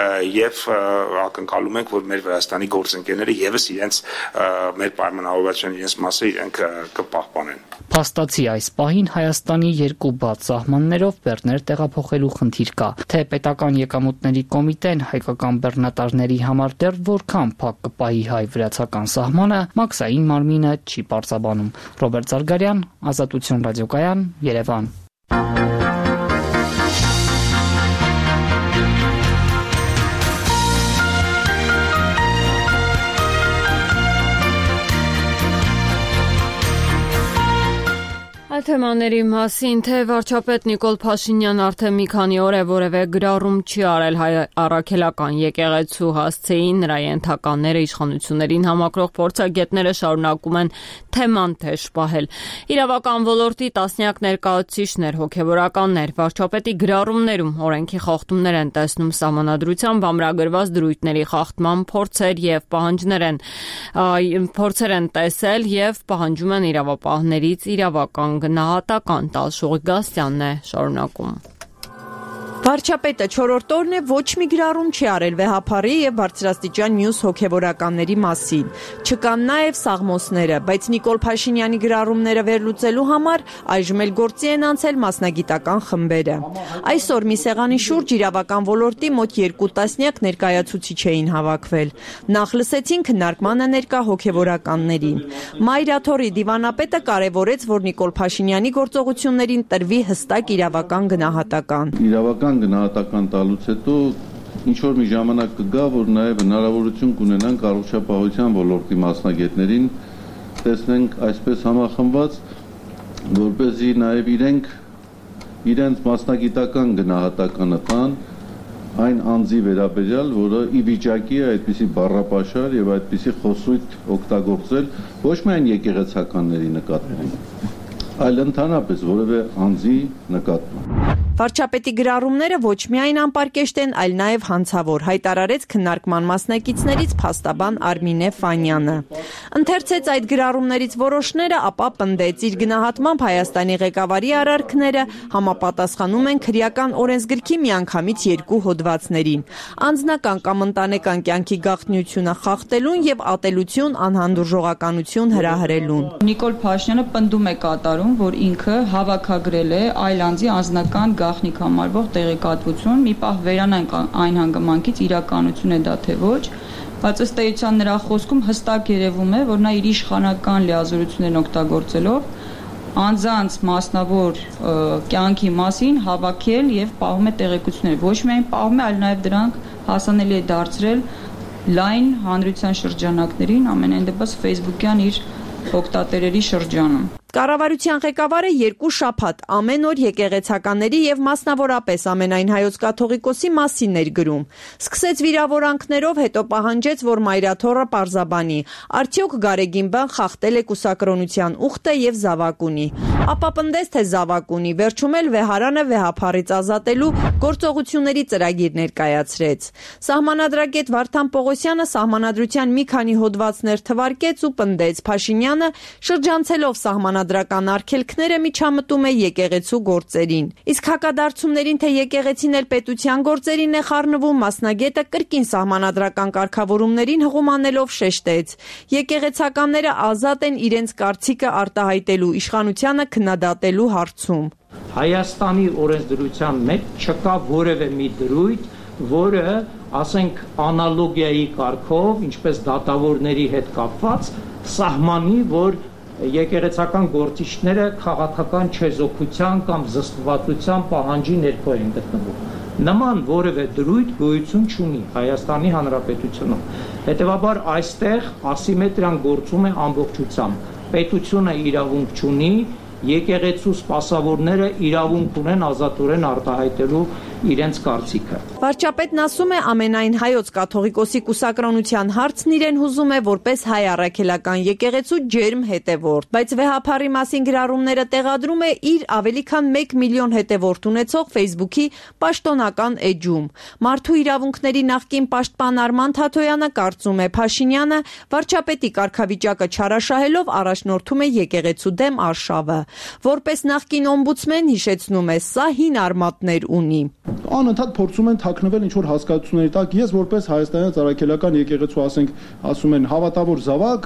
եւ ակնկալում ենք, որ մեր Վրաստանի գործընկերները եւս իրենց մեր պայմանավորվածության իրենց մասը իրենք կպահպանեն։ Փաստացի այս պահին Հայաստանի երկու բաց սահմաններով բեռներ տեղափոխելու խնդիր կա, թե պետական եկամուտների կոմիտեն հայկական բեռնատարների համար դեռ որքան փակ կպահի հայ-վրացական սահմանը, Մաքսային մարմինը չի պարզաբանում։ Ռոբերտ Զարգարյան, Ազատություն ռադիոկայան, Երևան։ Այդ թեմաների մասին, թե վարչապետ Նիկոլ Փաշինյանն արդեն մի քանի օր է որևէ գրառում չի արել հայ առաքելական եկեղեցու հասցեին, նրա ենթականները իշխանություններին համակրող փորձագետները շարունակում են թեման թեժ պահել։ Իրավական ոլորտի տասնյակ ներկայացուցիչներ, հոգևորականներ վարչապետի գրառումներում օրենքի խախտումներ են տեսնում, սահմանադրությամբ ամրագրված դրույթների խախտման փորձեր եւ փորձեր են տեսել եւ պահանջում են իրավապահներից իրավական գնահատական տալ։ Շուղիգասյանն է շարունակում։ Վարչապետը 4-րդ օրն է ոչ մի գրառում չի արել վեհափառի եւ բարձրաստիճան մյուս հոգեվորականների մասին։ Չկան նաեւ սաղմոսները, բայց Նիկոլ Փաշինյանի գրառումները վերլուծելու համար այժմ էլ գործի են անցել մասնագիտական խմբերը։ Այսօր մի սեղանի շուրջ իրավական ոլորտի մոտ 2 տասնյակ ներկայացուցիչ էին հավաքվել։ Նախ լսեցին քննարկմանը ներկա հոգեվորականներին։ Մայրաթորի դիվանապետը կարևորեց, որ Նիկոլ Փաշինյանի գործողություններին տրվի հստակ իրավական գնահատական։ Գնահատական տալուց հետո ինչ որ մի ժամանակ կգա, որ նաև հնարավորություն կունենանք առողջապահության ոլորտի մասնագետներին տեսնենք այսպես համախմբված, որպեսզի նաև իրենց մասնագիտական գնահատականը տան այն անձի վերաբերյալ, որը ի վիճակի է այդպիսի բառապաշար եւ այդպիսի խոսույթ օգտագործել ոչ միայն եկեղեցականների նկատմամբ, այլ ընդհանրապես որևէ անձի նկատմամբ։ Վարչապետի գրառումները ոչ միայն անպարկեշտ են, այլ նաև հանցավոր, հայտարարեց քննարկման մասնակիցներից փաստաբան Արմինե Ֆանյանը։ Ընթերցեց այդ գրառումներից որոշները, ապա պնդեց իր գնահատմամբ Հայաստանի ղեկավարի արարքները համապատասխանում են քրեական օրենսգրքի միանգամից 2 հոդվածներին՝ անձնական կամ ընտանեկան կյանքի գաղտնիությունը խախտելուն եւ ատելություն, անհանդուրժողականություն հրահրելուն։ Նիկոլ Փաշինյանը պնդում է կատարում, որ ինքը հավաքագրել է այլ անձի անձնական գաղտնիք համարվող տեղեկատվություն, մի պահ վերանանք այն հանգամանքից իրականություն է դա թե ոչ, բայց ըստ էության նրա խոսքում հստակ երևում է, որ նա իր իշխանական լիազորություններն օգտագործելով անձանց մասնավոր կյանքի մասին հավաքել եւ պահում է տեղեկություններ, ոչ միայն պահում է, այլ նաեւ դրանք հասանելի է դարձրել լայն հանրության շրջանակներին, ամենայն դեպս Facebook-յան իր օգտատերերի շրջանում։ Կառավարության ղեկավարը 2 շաբաթ ամեն օր եկեղեցականների եւ մասնավորապես ամենայն հայոց կաթողիկոսի մասին էր գրում։ Սկսեց վիրավորանքներով, հետո պահանջեց, որ մայրաթոռը պարզաբանի, արդյոք Գարեգին-բան խախտել է կուսակրոնության ուխտը եւ զավակ ունի։ Ապա պնդեց, թե զավակ ունի, վերջում էլ վեհարանը վեհափառից ազատելու գործողությունների ծրագիր ներկայացրեց։ Սահմանադրագետ Վարդան Պողոսյանը սահմանադրության մի քանի հոդվածներ թվարկեց ու պնդեց, Փաշինյանը շրջանցելով սահմանադրական արգելքները միջամտում է եկեղեցու գործերին։ Իսկ հակադարձումներին, թե եկեղեցին էլ պետության գործերին է խառնվում, մասնագետը կրկին սահմանադրական կարգավորումներին հղում անելով շեշտեց. եկեղեցականները ազատ են իրենց կարծիքը արտահայտելու, իշխանությանը քննադատելու հարցում։ Հայաստանի օրենսդրության մեջ չկա որևէ մի դրույթ, որը, ասենք, անալոգիայի կարգով, ինչպես դատավորների հետ կապված, սահմանի, որ եկեղեցական գործիչները քաղաքական չեզոքության կամ զսպվածության պահանջի ներքո են գտնվում։ Նման որևէ դրույթ գոյություն չունի Հայաստանի Հանրապետությունում։ Հետևաբար այստեղ ասիմետրիան գործում է ամբողջությամբ։ Պետությունը իրավունք չունի, եկեղեցու սպասավորները իրավունք ունեն ազատորեն արտահայտելու իրենց կարծիքը։ Վարչապետն ասում է, ամենայն հայոց կաթողիկոսի կուսակրոնության հարցն իրեն հուզում է որպես հայ առաքելական եկեղեցու ջերմ հետևորդ, բայց վեհափառի մասին գրառումները տեղադրում է իր ավելի քան 1 միլիոն հետևորդ ունեցող Facebook-ի պաշտոնական էջում։ Մարդու իրավունքների նախկին պաշտպան Արման Թաթոյանը կարծում է, Փաշինյանը վարչապետի կարգավիճակը չարաշահելով առաջնորդում է եկեղեցու դեմ արշավը։ Որպես նախկին օմբուդսմեն հիշեցնում է, սա հին արմատներ ունի։ Անընդհատ փորձում են թաքնվել ինչ-որ հասկացությունների տակ։ Ես որպես հայաստանյան առաքելական եկեղեցու, ասում են հավատավոր զավակ,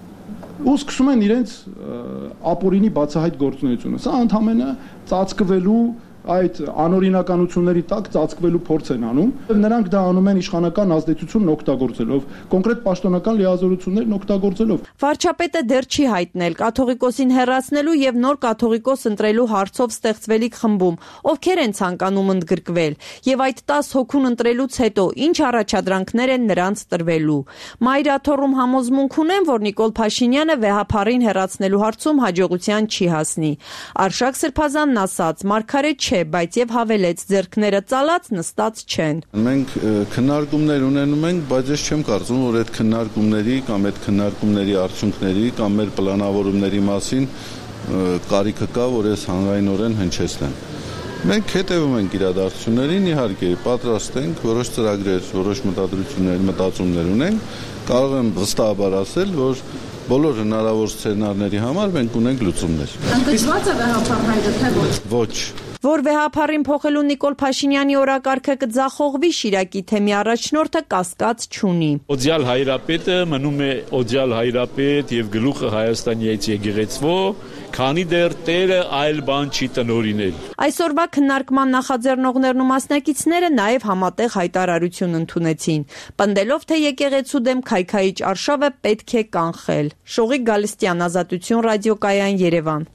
ու սկսում են իրենց ապօրինի բացահայտ գործունեությունը։ Սա ընդհանրապես ծածկվելու այդ անօրինականությունների տակ ծածկվելու փորձ են անում։ Նրանք դա անում են իշխանական ազդեցությունն օգտագործելով, կոնկրետ պաշտոնական լիազորություններն օգտագործելով։ Վարչապետը դեռ չի հայտնել կաթողիկոսին հեռացնելու եւ նոր կաթողիկոս ընտրելու հարցով ստեղծվելիք խմբում, ովքեր են ցանկանում ընդգրկվել, եւ այդ 10 հոգուն ընտրելուց հետո ինչ առաջադրանքներ են նրանց տրվելու։ Մայրաթոռում համոզմունք ունեն, որ Նիկոլ Փաշինյանը վեհափառին հեռացնելու հարցում հաջողության չի հասնի։ Արշակ Սրբազանն ասաց, մարգարետ չէ, բայց եւ հավելեց, ձեռքները ծալած նստած չեն։ Մենք քննարկումներ ունենում ենք, բայց ես չեմ կարծում, որ այդ քննարկումների կամ այդ քննարկումների արդյունքների կամ մեր պլանավորումների մասին կարիքը կա, որ ես հանրայնորեն հնչեցնեմ։ Մենք հետևում ենք իրադարձություններին, իհարկե, պատրաստ ենք, որոշ ծրագրեր, որոշ մտադրություններ, մտածումներ ունենք, կարող եմ վստահաբար ասել, որ բոլոր հնարավոր սցենարների համար մենք ունենք լուծումներ։ Ընդգծված է վեհափառ հայտը, թե ոչ։ Ոչ։ Որ վեհափառին փոխելու Նիկոլ Փաշինյանի օրակարգը կձախողվի, Շիրակի թեմի առաջնորդը կասկած չունի։ Օդյալ հայրապետը մնում է օդյալ հայրապետ եւ գլուխը Հայաստանի այդ եկեղեցվո, քանի դեռ Տերը այլ բան չի տնօրինել։ Այսօրվա քննարկման նախաձեռնողներն ու մասնակիցները նաև համատեղ հայտարարություն ընդունեցին, պնդելով, թե եկեղեցու դեմ քայքայիչ արշավը պետք է կանխել։ Շողիկ Գալստյան, Ազատություն ռադիոկայան, Երևան։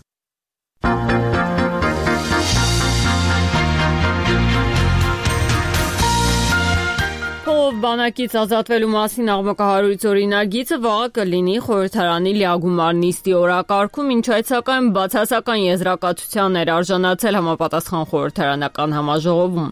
բանակից ազատվելու մասին աղմկահարույց օրինագիծը վաղը կլինի խորհրդարանի լիագումար նիստի օրակարգում, ինչ այդ սակայն բացասական եզրակացության էր արժանացել համապատասխան խորհրդարանական համաժողովում։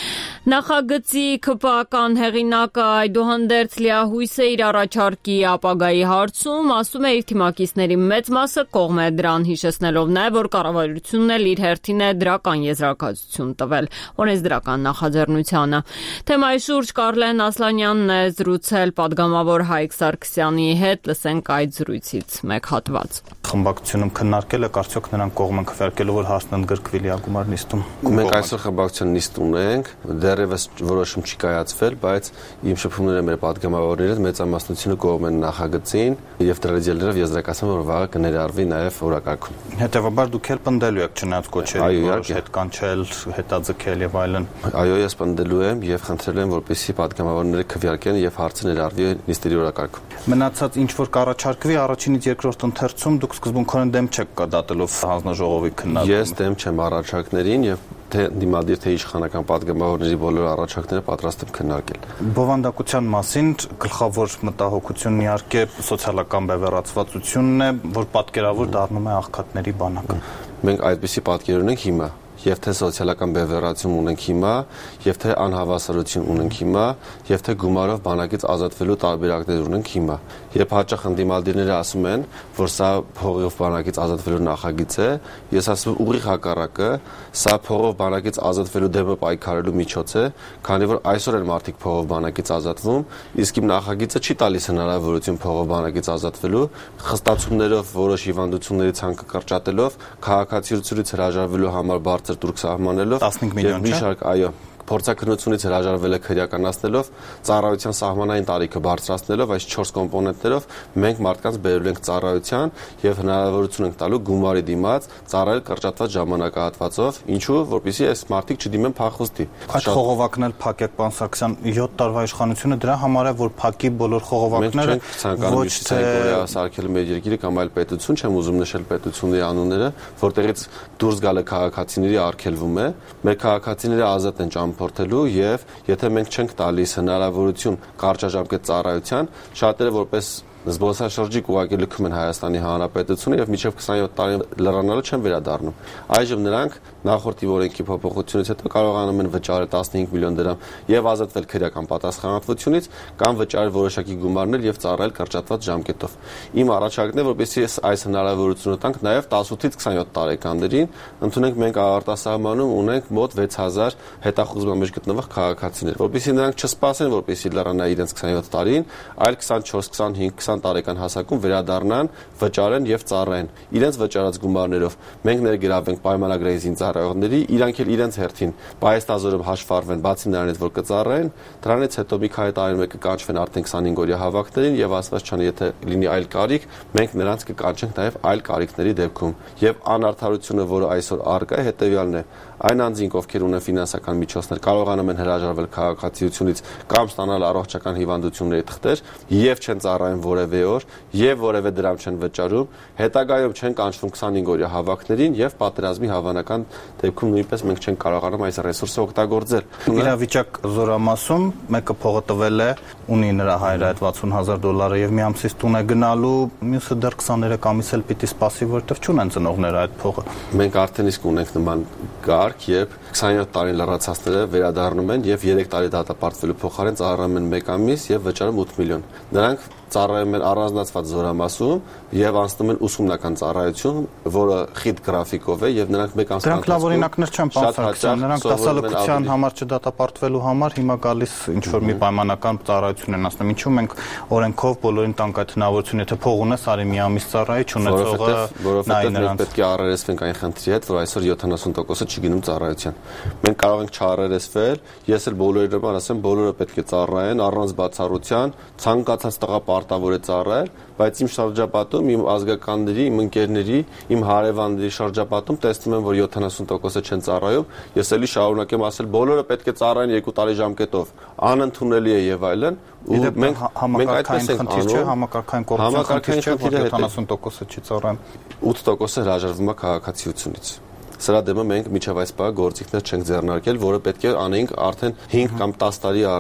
Նախագծի ԿՊԱ-ական հեղինակը այդուհանդերձ լիահույս է իր առաջարկի ապագայի հարցում, ասում է իր թիմակիցների մեծ մասը կողմ է դրան, հիշեցնելով նաև, որ կառավարությունն էլ իր հերթին է դրական եզրակացություն տվել օրենսդրական նախաձեռնությանը։ Թեմայի շուրջ Կարլեն Ասլանյանն է զրուցել պատգամավոր Հայկ Սարգսյանի հետ, լսենք այդ զրույցից մեկ հատված։ Խմբակցությունում քննարկել եք, արդյոք նրանք կողմ են քվեարկելու, որ հարցն ընդգրկվի լիագումար նիստում։ Մենք այսօր խմբակցության նիստ ունենք, դեռևս որոշում չի կայացվել, բայց իմ շփումները մեր պատգամավորների հետ մեծամասնությունը կողմ են նախագծին եւ դրադիելներով եզրակացան, որ վաղը կներառվի նաեւ օրակարգում։ Հետևաբար դուք էլ պնդելու եք չնայած կոչերի որոշ հետ կանչել, հետաձգել եւ այլն։ Այո, ես պնդելու եմ եւ խնդրել եմ, որպեսզի պատգամավորները քվեարկեն եւ հարցը ներառվի նիստերի օրակարգում։ Մնացած ինչ որ կառաջարկվի առաջինից երկրորդ ընթերցում դուք սկզբունքորեն դեմ չեք կդատելով հանձնաժողովի քննարկումը։ Ես դեմ չեմ առաջարկներին եւ դիմադիր թե իշխանական պատգամավորների բոլոր առաջարկները պատրաստ եմ քննարկել։ Բովանդակության մասին գլխավոր մտահոգությունն իհարկե սոցիալական բևեռացվածությունն է, որ պատկերավոր դառնում է աղքատների բանակ։ Մենք այդպիսի պատկեր ունենք հիմա, եւ թե սոցիալական բևեռացում ունենք հիմա, եւ թե անհավասարություն ունենք հիմա, եւ թե գումարով բանակից ազատվելու տարբերակներ ունենք հիմա։ Երբ հաճախ ընդդիմադիրները ասում են, որ սա փողով բանակից ազատվելու նախագիծ է, ես ասում եմ ուղիղ հակառակը, սա փողով բանակից ազատվելու դեմը պայքարելու միջոց է, քանի որ այսօր են մարդիկ փողով բանակից ազատվում, իսկ իմ նախագիծը չի տալիս հնարավորություն փողով բանակից ազատվելու, խստացումներով որոշ հիվանդությունների ցանկը կրճատելով, քաղաքացիությունից հրաժարվելու համար բարձր տուրք սահմանելով 15 միլիոն, մի շարք, այո, փորձակնությունից հրաժարվել է քրեականացնելով, ծառայության սահմանային տարիքը բարձրացնելով, այս 4 կոմպոնենտներով մենք մարդկանց բերել ենք ծառայության եւ հնարավորություն ենք տալու գումարի դիմաց ծառայել կրճատված ժամանակահատվածով, ինչու, որպեսզի այս մարդիկ չդիմեն փախուստի։ Այդ խողովակն էլ փակեք, պարոն Սարգսյան, 7 տարվա իշխանությունը դրա համար է, որ փակի բոլոր խողովակները, ոչ թե սարքել մեր երկիրը կամ այլ պետություն, չեմ ուզում նշել պետությունների անունները, որտեղից դուրս գալը քաղաքացիների արգելվում է, մեր քաղաքացիները ազատ են ճամփորդելու եւ եթե մենք չենք տալիս հնարավորություն կարճաժամկետ ծառայության, շատերը որպես զբոսաշրջիկ ուղղակի լքում են Հայաստանի Հանրապետությունը եւ մինչեւ 27 տարի լրանալը չեն վերադառնում։ Այժմ նրանք նախորդի օրենքի փոփոխությունից հետո կարողանում են վճարել 15 միլիոն դրամ եւ ազատվել քրեական պատասխանատվությունից կամ վճարել որոշակի գումարներ եւ ծառայել կրճատված ժամկետով։ Իմ առաջարկն է, որպեսզի այս հնարավորությունը տանք նաեւ 18-ից 27 տարեկաններին, ընդունենք մենք արտասահմանում ունենք մոտ 6000 հետախուզման մեջ գտնվող քաղաքացիներ, որպեսզի նրանք չսպասեն, որպեսզի լրանա իրենց 27 տարին, այլ 24, 25, 20 տարեկան հասակում վերադառնան, վճարեն եւ ծառայեն իրենց վճարած գումարներով։ Մենք ներգրավենք պայմանագրային զինծառայողների, իրանք էլ իրենց հերթին պայեստազորով հաշվառվեն, բացի նրանից որ կծառայեն, դրանից հետո մի քանի տարի մեկ կկանչվեն արդեն 25 օրյա հավաքներին եւ ասված չան, եթե լինի այլ կարիք, մենք նրանց կկանչենք նաեւ այլ կարիքների դեպքում։ Եվ անարդարությունը, որը այսօր առկա է, հետեւյալն է. այն անձինք, ովքեր ունեն ֆինանսական միջոցներ, կարողանում են հրաժարվել քաղաքացիությունից կամ ստանալ առողջական հիվանդությունների թղթեր եւ չեն ծառայում որևէ օր եւ որևէ դրամ չեն վճարում, հետագայում չեն կանչվում 25 օրյա հավաքներին եւ պատերազմի հավանական դեպքում նույնպես մենք չենք կարողանում այս ռեսուրսը օգտագործել։ Իրավիճակ զորամասում մեկը փողը տվել է, ունի նրա հայրը այդ $60,000 եւ մի ամսից տուն է գնալու, մյուսը դեռ 23 ամիս էլ պիտի սպասի, որովհետեւ չունեն ծնողները այդ փողը։ Մենք արդեն իսկ ունենք նման կարգ, երբ 27 տարին լրացածները վերադառնում են եւ 3 տարի դատապարտվելու փոխարեն ծառայում են 1 ամիս եւ վճարում 8 միլիոն։ Նրանք ծառայում են առանձնացված զորամասում եւ անցնում են ուսումնական ծառայություն, որը խիտ գրաֆիկով է եւ նրանք մեկ ամս դրանք լավ օրինակներ չեն, պարոն Սարգսյան, նրանք դասալքության համար չդատապարտվելու համար հիմա գալիս ինչ որ մի պայմանական ծառայություն են ասում, ինչու մենք օրենքով բոլորին տանք այդ հնարավորություն, եթե փող ունես, արի մի ամիս ծառայի, չունեցողը որովհետեւ մենք պետք է առերեսվենք այն խնդրի հետ, որ այսօր 70%-ը չգնում ծառայության։ Մենք կարող ենք չառերեսվել, ես էլ բոլորի նման ասեմ, բոլորը պետք է ծառայեն առանց բացառության, ցանկացած տղա պարտավոր է ծառայել, բայց իմ շրջապատում, իմ ազգականների, իմ ընկերների, իմ հարևանների շրջապատում տեսնում եմ, որ 70%-ը չեն ծառայում, ես էլի շարունակեմ ասել, բոլորը պետք է ծառայեն 2 տարի ժամկետով, անընդունելի է եւ այլն, ու մենք այդպես ենք անում, համակարգային կոռուպցիան խնդիր չէ, որ 70%-ը չի ծառայում, 8%-ը հրաժարվում է քաղաքացիությունից։ Սրա դեմը մենք միջև այս պահը գործիքներ չենք ձեռնարկել, որը պետք է անեինք արդեն 5 կամ 10 տարի առաջ։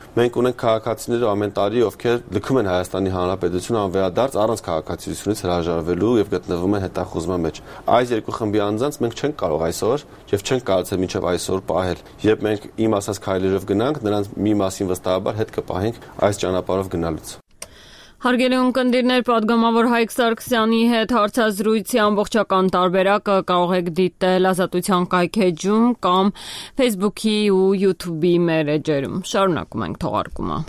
մենք ունենք քաղաքացիներ ամեն տարի, ովքեր լքում են Հայաստանի Հանրապետությունը անվերադարձ առանց քաղաքացիությունից հրաժարվելու եւ գտնվում են հետախուզման մեջ։ Այս երկու խմբի անձանց մենք չենք կարող այսօր եւ չենք կարծել մինչեւ այսօր պահել։ Երբ մենք իմ ասած քայլերով գնանք, նրանց մի մասին վստահաբար հետ կպահենք այս ճանապարհով գնալուց։ Հարգելի ունկնդիրներ, պատգամավոր Հայկ Սարգսյանի հետ հարցազրույցի ամբողջական տարբերակը կարող եք դիտել Ազատության կայքեջում կամ Facebook-ի ու YouTube-ի մեր էջերում։ Շարունակում ենք թողարկումը։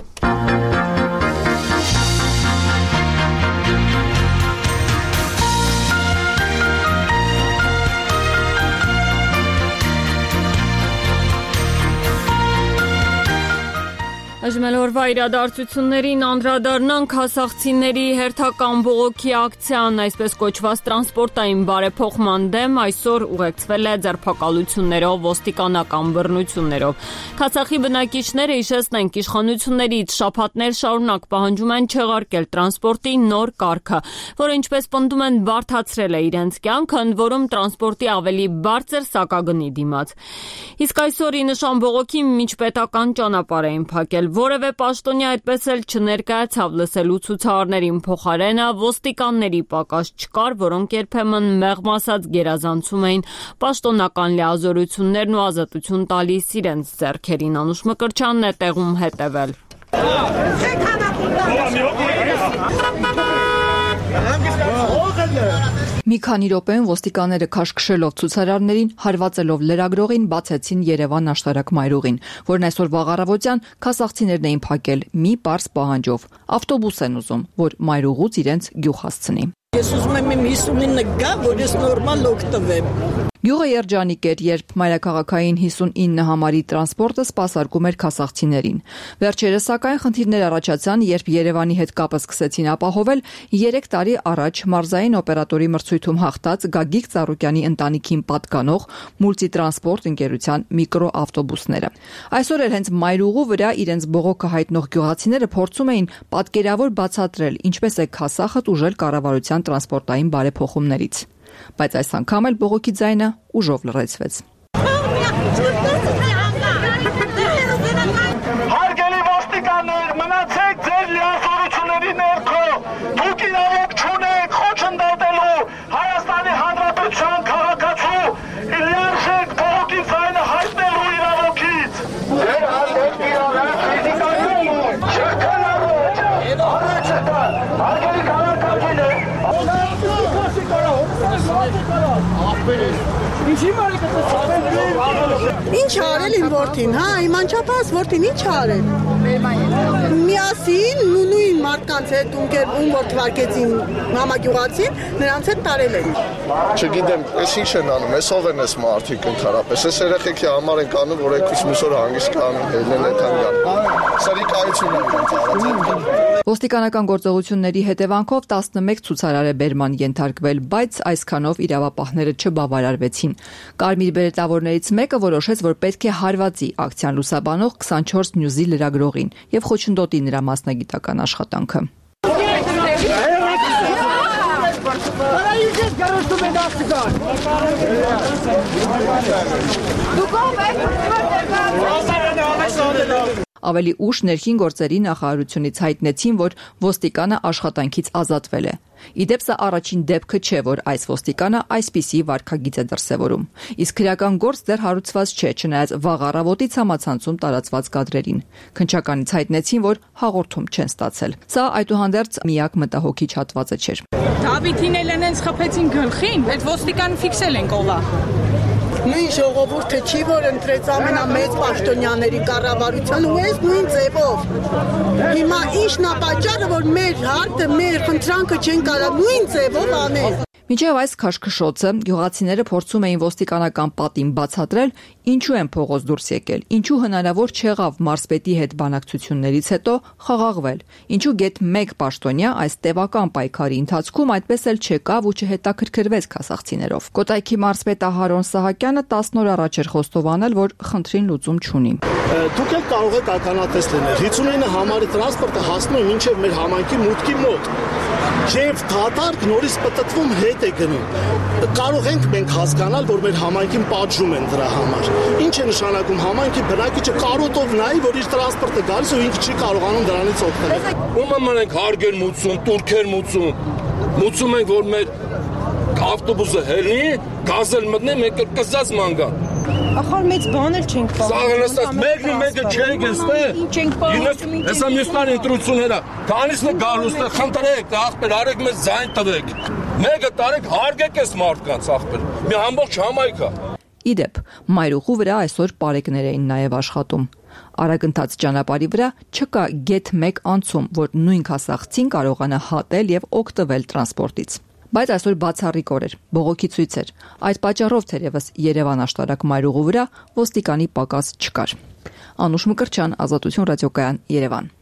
Այժմ օրվա իրադարձություններին անդրադառնանք հասախցիների հերթական բողոքի ակցիան, այսպես կոչված տրանսպորտային բարեփոխման դեմ այսօր ուղեկցվել է ձերբակալություններով, ոստիկանական բռնություններով։ Քացախի բնակիչները հիշեցնենք իշխանություններից շաբաթներ շարունակ պահանջում են չեղարկել տրանսպորտի նոր կարգը, որը ինչպես պնդում են բարդացրել է իրենց կյանքը, ընդ որում տրանսպորտի ավելի բարձր սակագնի դիմաց։ Իսկ այսօր ի նշան բողոքի միջպետական ճանապարհ էին փակել, որևէ պաշտոնյա այդպես էլ չներկայացավ լսելու ցուցարարներին, փոխարենը ոստիկանների պակաս չկար, որոնք երբեմն մեղմ ասած գերազանցում էին պաշտոնական լիազորություններն ու ազատություն տալիս իրենց ձեռքերին։ Անուշ Մկրտչյանն է տեղում հետևել։ Մի քանի րոպեում ոստիկանները քաշքշելով ցուցարարներին, հարվածելով լրագրողին բացեցին Երևան աշտարակ մայրուղին, որն այսօր վաղ առավոտյան քասախցիներն էին փակել մի պարզ պահանջով։ Ավտոբուս են ուզում, որ մայրուղուց իրենց գյուղ հասցնի։ Ես ուզում եմ իմ 59 գա, որ ես նորմալ օգտվեմ։ Գյուղը երջանիկ էր, երբ մայրաքաղաքային 59 համարի տրանսպորտը սպասարկում էր քասախցիներին։ Վերջերս սակայն խնդիրներ առաջացան, երբ Երևանի հետ կապը սկսեցին ապահովել 3 տարի առաջ մարզային օպերատորի մրցույթում հաղթած Գագիկ Ծառուկյանի ընտանիքին պատկանող մուլտիտրանսպորտ ընկերության միկրոավտոբուսները։ Այսօր էլ հենց մայրուղու վրա իրենց բողոքը հայտնող գյուղացիները փորձում էին պատկերավոր բացատրել, ինչպես է քասախը տուժել կառավարության տրանսպորտային բարեփոխումներից։ Բայց այս անգամ էլ բողոքի ձայնը ուժով լռեցվեց։ Հարգելի ոստիկաններ, մնացեք ձեր լիազորությունների ներքո։ Դուք իրավունք չունեք խոչընդոտելու Հայաստանի Հանրապետության քաղաքացու լիարժեք բողոքի ձայնը հայտնելու իրավունքից։ Ձեր հանդեպ իրավունք քրիտիկայում չկնարու։ Հարգելի քաղաքացիներ, Ինչ արել իմ որդին, հա, իմ անչափահաս որդին ինչ արել։ Միասին նույն մարդկանց հետ ում որ թվարկեցին համագյուղացին, նրանց հետ տարել են։ Չգիտեմ, ես ինչ են անում, ես ով են ես մարդիկ ընդհանրապես։ Ես երեխեքի համար ենք անում, որ եկուս միսօր հանգիստ կանում, ելնեն այդ հանգան։ Սարիկայություն է իրենց արածը։ Ոստիկանական գործողությունների հետևանքով 11 ցուցարար է բերման ենթարկվել, բայց այսքանով իրավապահները չբավարարվեցին։ Կարմիր բերետավորներից մեկը որոշեց, որ պետք է հարվածի ակցիան լուսաբանող 24 News-ի լրագրողին եւ խոչընդոտի նրա մասնագիտական աշխատանքը։ Ավելի ուշ ներքին գործերի նախարարությունից հայտնեցին, որ ոստիկանը աշխատանքից ազատվել է։ Իդեպ սա առաջին դեպքը չէ, որ այս ոստիկանը այսպիսի վարքագիծ է դրսևորում։ Իսկ քրեական գործ դեռ հարուցված չէ, չնայած վաղ առավոտից համացանցում տարածված կադրերին։ Քննչականից հայտնեցին, որ հաղորդում չեն ստացել։ Սա այդուհանդերձ միակ մտահոգիչ հատվածը չէր։ Դավիթին էլ այնց խփեցին գլխին, այդ ոստիկանը ֆիքսել են ով է։ Նույն ժողովուրդը չի, որ ընտրեց ամենամեծ պաշտոնյաների կառավարության ու այս նույն ձևով։ Հիմա ի՞նչն է պատճառը, որ մեր հարցը, մեր խնդրանքը չեն կարող նույն ձևով անել։ Մինչև այս քաշքշոցը գյուղացիները փորձում էին ոստիկանական պատին բացատրել, ինչու են փողոց դուրս եկել, ինչու հնարավոր չեղավ մարզպետի հետ բանակցություններից հետո խաղաղվել, ինչու գեթ 1 պաշտոնյա այս տևական պայքարի ընթացքում այդպես էլ չեկավ ու չհետաքրքրվեց քասախցիներով։ Կոտայքի մարզպետ Ահարոն Սահակյանը 10 օր առաջ էր խոստովանել, որ խնդրին լուծում չունի։ Դուք էլ կարող եք ականատես լինել։ 59 համարի տրանսպորտը հասնում է մինչև մեր համայնքի մուտքի մոտ։ Եվ դատարկ նորից պատտվում հետ հետ է գնում։ Կարող ենք մենք հասկանալ, որ մեր համայնքին պատժում են դրա համար։ Ինչ է նշանակում համայնքի բնակիչը կարոտով նայի, որ իր տրանսպորտը գալիս ու ինքը չի կարողանում դրանից օգտվել։ Ում ենք հարգեր մուծում, турքեր մուծում ենք, որ մեր ավտոբուսը հեռնի, գազել մտնի, մենք կզած մանգան։ Ախր մեծ բան էլ չենք պահում։ Սաղ մեկը չենք էստե։ Հեսա մյուսնար ինտրությունները, քանիսն է գալուստը, խնդրեք, ախպեր, արեք մեզ ձայն տվեք։ Մեկը տարեք, հարգեք այս մարդկանց, ախպեր, մի ամբողջ համայնքը։ Իդեպ, Մայրուղու վրա այսօր պարեկներ էին նաև աշխատում։ Արագընթաց ճանապարհի վրա չկա գեթ 1 անցում, որ նույն քասախցին կարողանա հատել եւ օգտվել տրանսպորտից։ Բայց այսօր բացառիկ օր էր, բողոքի ցույց էր։ Այդ պատճառով թերևս Երևան աշտարակ Մայրուղու վրա ոստիկանի պակաս չկար։ Անուշ Մկրտչյան, Ազատություն ռադիոկայան, Երևան։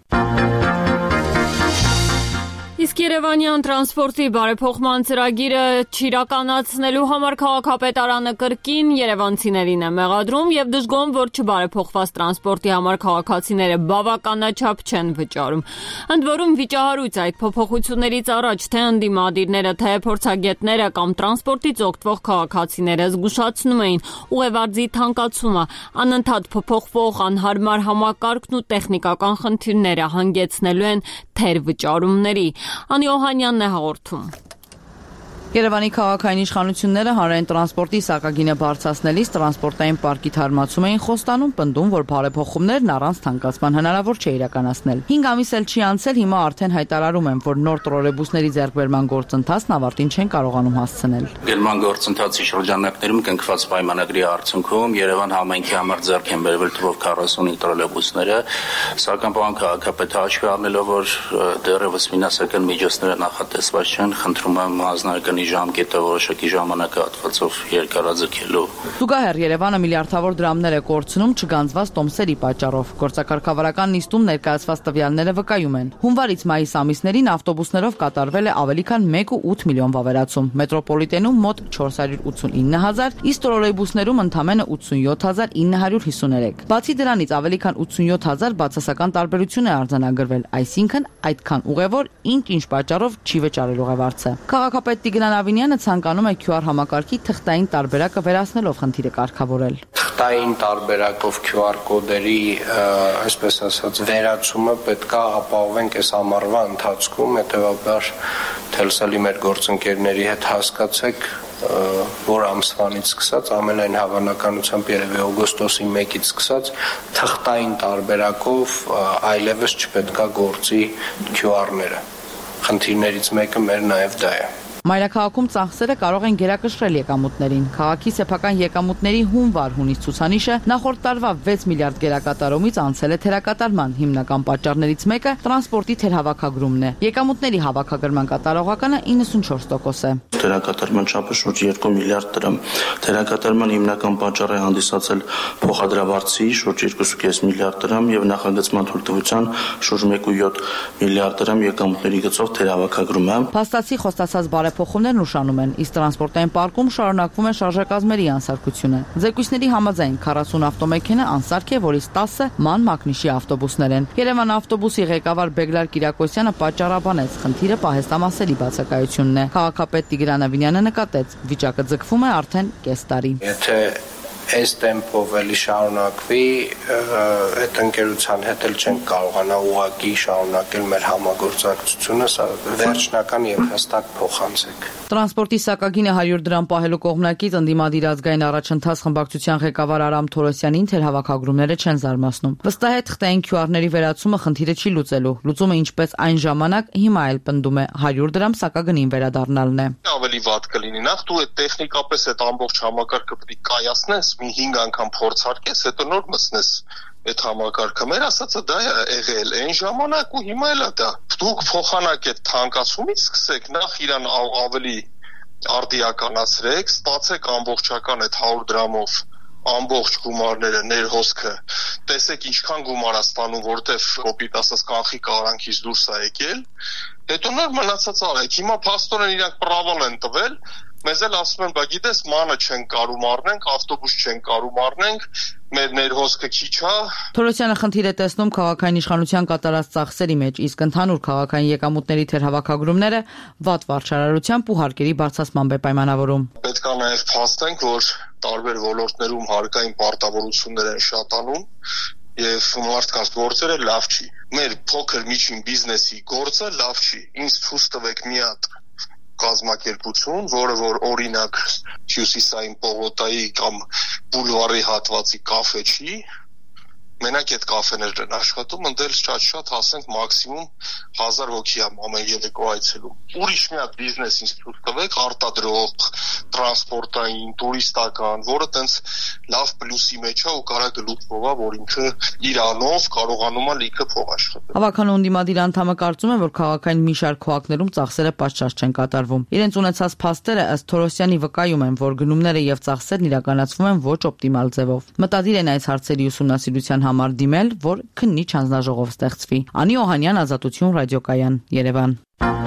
Իսկ Երևանյան տրանսպորտի բարեփոխման ծրագիրը չիրականացնելու համար քաղաքապետարանը կրկին երևանցիներին է մեղադրում եւ դժգոհում, որ չբարեփոխված տրանսպորտի համար քաղաքացիները բավականաչափ չեն վճարում։ Ընդ որում վիճահարույց այդ փոփոխություններից առաջ թե ընդդիմադիրները, թե փորձագետները կամ տրանսպորտից օգտվող քաղաքացիները զգուշացնում էին ուղևորձի թանկացումը, անընդհատ փոփոխվող անհարմար համակարգն ու տեխնիկական խնդիրները հանգեցնելու են թերվճարումների։ Անի Օհանյանն է հաղորդում։ Երևանի քաղաքային իշխանությունները հանրային տրանսպորտի սակագինը բարձրացնելիս տրանսպորտային պարկի թարմացում էին խոստանում, պնդում, որ բարեփոխումներն առանց թանկացման հնարավոր չէ իրականացնել։ 5 ամիս էլ չի անցել, հիմա արդեն հայտարարում են, որ նոր տրոլեյբուսների ձեռքբերման գործընթացն ավարտին չեն կարողանում հասցնել։ Գերման գործընթացի շրջանակներում կնքված պայմանագրի արդյունքում Երևան համայնքի համար ձեռք են բերվել թվով 45 տրոլեյբուսները, սակայն պարոն քաղաքապետը հաշվի առնելով, որ դեռևս ֆինանսական միջոցները նախատեսված չեն, խնդրում եմ հանձնարարական ժամկետը որոշակի ժամանակահատվածով երկարաձգելու։ Զուգահեռ Երևանը միլիարդավոր դրամներ է կորցնում չգանձված տոմսերի պատճառով։ Գործակարգավարական նիստում ներկայացված տվյալները վկայում են։ Հունվարից մայիս ամիսներին ավտոբուսներով կատարվել է ավելի քան 1.8 միլիոն վավերացում։ Մետրոպոլիտենում մոտ 489,000, իսկ տրոլեյբուսներում ընդամենը 87,953։ Բացի դրանից ավելի քան 87,000 բացասական տարբերություն է արձանագրվել, այսինքն այդքան ուղևոր ինչ պատճառով չի վճարել ուղևորցը։ Քաղաքապետ Տիգրան Ավինյանը ցանկանում է QR համակարգի թղթային տարբերակը վերացնելով խնդիրը կարգավորել։ Թղթային տարբերակով QR կոդերի, այսպես ասած, վերացումը պետք է ապահովենք այս ամառվա ընթացքում, հետեւաբար Թելսալի մեր գործընկերների հետ հասկացեք, որ ամսվանից սկսած ամենայն հավանականությամբ երևի օգոստոսի 1-ից սկսած թղթային տարբերակով այլևս չպետք է գործի QR-ները։ Խնդիրներից մեկը մեր նաև դա է։ Մայրաքաղաքում ծախսերը կարող են գերակշռել եկամուտներին։ Քաղաքի սեփական եկամուտների հունվար-հունիս ցուցանիշը նախորդ տարվա 6 միլիարդ գերակատարումից անցել է թերակատարման։ Հիմնական պատճառներից մեկը տրանսպորտի թերհավաքագրումն է։ Եկամուտների հավաքագրման կատարողականը 94% է։ Թերակատարման չափը շուրջ 2 միլիարդ դրամ։ Թերակատարման հիմնական պատճառ է հանդիսացել փոխադրավարձի շուրջ 2.5 միլիարդ դրամ եւ նախագծման թույլտվության շուրջ 1.7 միլիարդ դրամ եկամուտների գծով թերհավաքագրումը։ Փաստացի խոստացած բարեփոխումներն ուշանում են, իսկ տրանսպորտային պարկում շարունակվում է շարժակազմերի անսարքությունը։ Ձգույցների համաձայն 40 ավտոմեքենա անսարք է, որից 10-ը ման մակնիշի ավտոբուսներ են։ Երևան ավտոբուսի ղեկավար Բեգլար Կիրակոսյանը պատճառաբանեց խնդիրը պահեստամասերի բացակայությունն է։ Քաղաքապետ Տիգրան Ավինյանը նկատեց, վիճակը ձգվում է արդեն կես տարի։ Եթե այս տեմպով էլի շարունակվի, այդ ընկերության հետ էլ չենք կարողանա ուղղակի շարունակել մեր համագործակցությունը, սա վերջնական եւ հստակ փոխանցեք։ Տրանսպորտի սակագինը 100 դրամ պահելու կողմնակից ընդդիմադիր ազգային առաջընթաց խմբակցության ղեկավար Արամ Թորոսյանին թերհավաքագրումները չեն զարմացնում։ Վստահ է թղթային QR-ների վերացումը խնդիրը չի լուծելու։ Լուծումը ինչպես այն ժամանակ հիմա էլ պնդում է 100 դրամ սակագնին վերադառնալն է։ Ավելի վատ կլինի, նախ դու այդ տեխնիկապես այդ ամբողջ համակարգը պետք է կայացնես, մի 5 անգամ փորձարկես, հետո նոր մտցնես այդ համակարգը։ Մեր ասածը դա է եղել այն ժամանակ ու հիմա էլ է դա։ Դուք փոխանակ այդ թանկացումից սկսեք, նախ իրան ավելի արդիականացրեք, ստացեք ամբողջական այդ 100 դրամով ամբողջ գումարները ներհոսքը տեսեք ինչքան գումար է ստանում որտեվ կոպիտ ասած կանխիկ արանքից դուրս է եկել հետո նոր մնացած արեք հիմա փաստորեն իրանք պրավալ են տվել մեզ էլ ասում են բա գիտես մանը չեն կարում առնենք ավտոբուս չեն կարում առնենք մեր ներհոսքը քիչ է Թորոսյանը խնդիր է տեսնում քաղաքային իշխանության կատարած ծախսերի մեջ իսկ ընդհանուր քաղաքային եկամուտների թերհավաքագրումները վատ վարչարարությամբ ու հարկերի բարձրացման է պայմանավորում պետք է նաև փաստենք որ տարբեր ոլորտներում հարկային պարտավորություններ են շատանում եւ մարդկանց գործերը լավ չի մեր փոքր միջին բիզնեսի գործը լավ չի ինձ ցույց տվեք մի հատ կազմակերպություն, որը որ օրինակ Հյուսիսային պողոտայի կամ բուլվարի հատվածի կաֆե չի, մենակ այդ կաֆեներն են աշխատում, ընդել շատ հասենք մաքսիմում 1000 հոգի ամեն երեկո այցելում։ Ուրիշ մի հատ բիզնես ինձ ցույց տվեք, արտադրող, տրանսպորտային, տուրիստական, որը տենց լավ պլյուսի մեջ է ու կարա գլուխով է, որ ինքը իր անով կարողանում է լիքը փող աշխատել։ Հավաքանու ընդդիմադիր անդամը կարծում է, որ քաղաքային մի շարք քողակներում ծախսերը պատշաճ չեն կատարվում։ Իրենց ունեցած փաստերը ըստ Թորոսյանի վկայում են, որ գնումները եւ ծախսերն իրականացվում են ոչ օպտիմալ ձևով։ Մտադիր են այս հարցերի ուսումնասիրության համար դիմել, որ քննիչ հանձնաժողով ստեղծվի։ Անի Օհանյան, Ազատություն, ռադիոկայան, Երևան։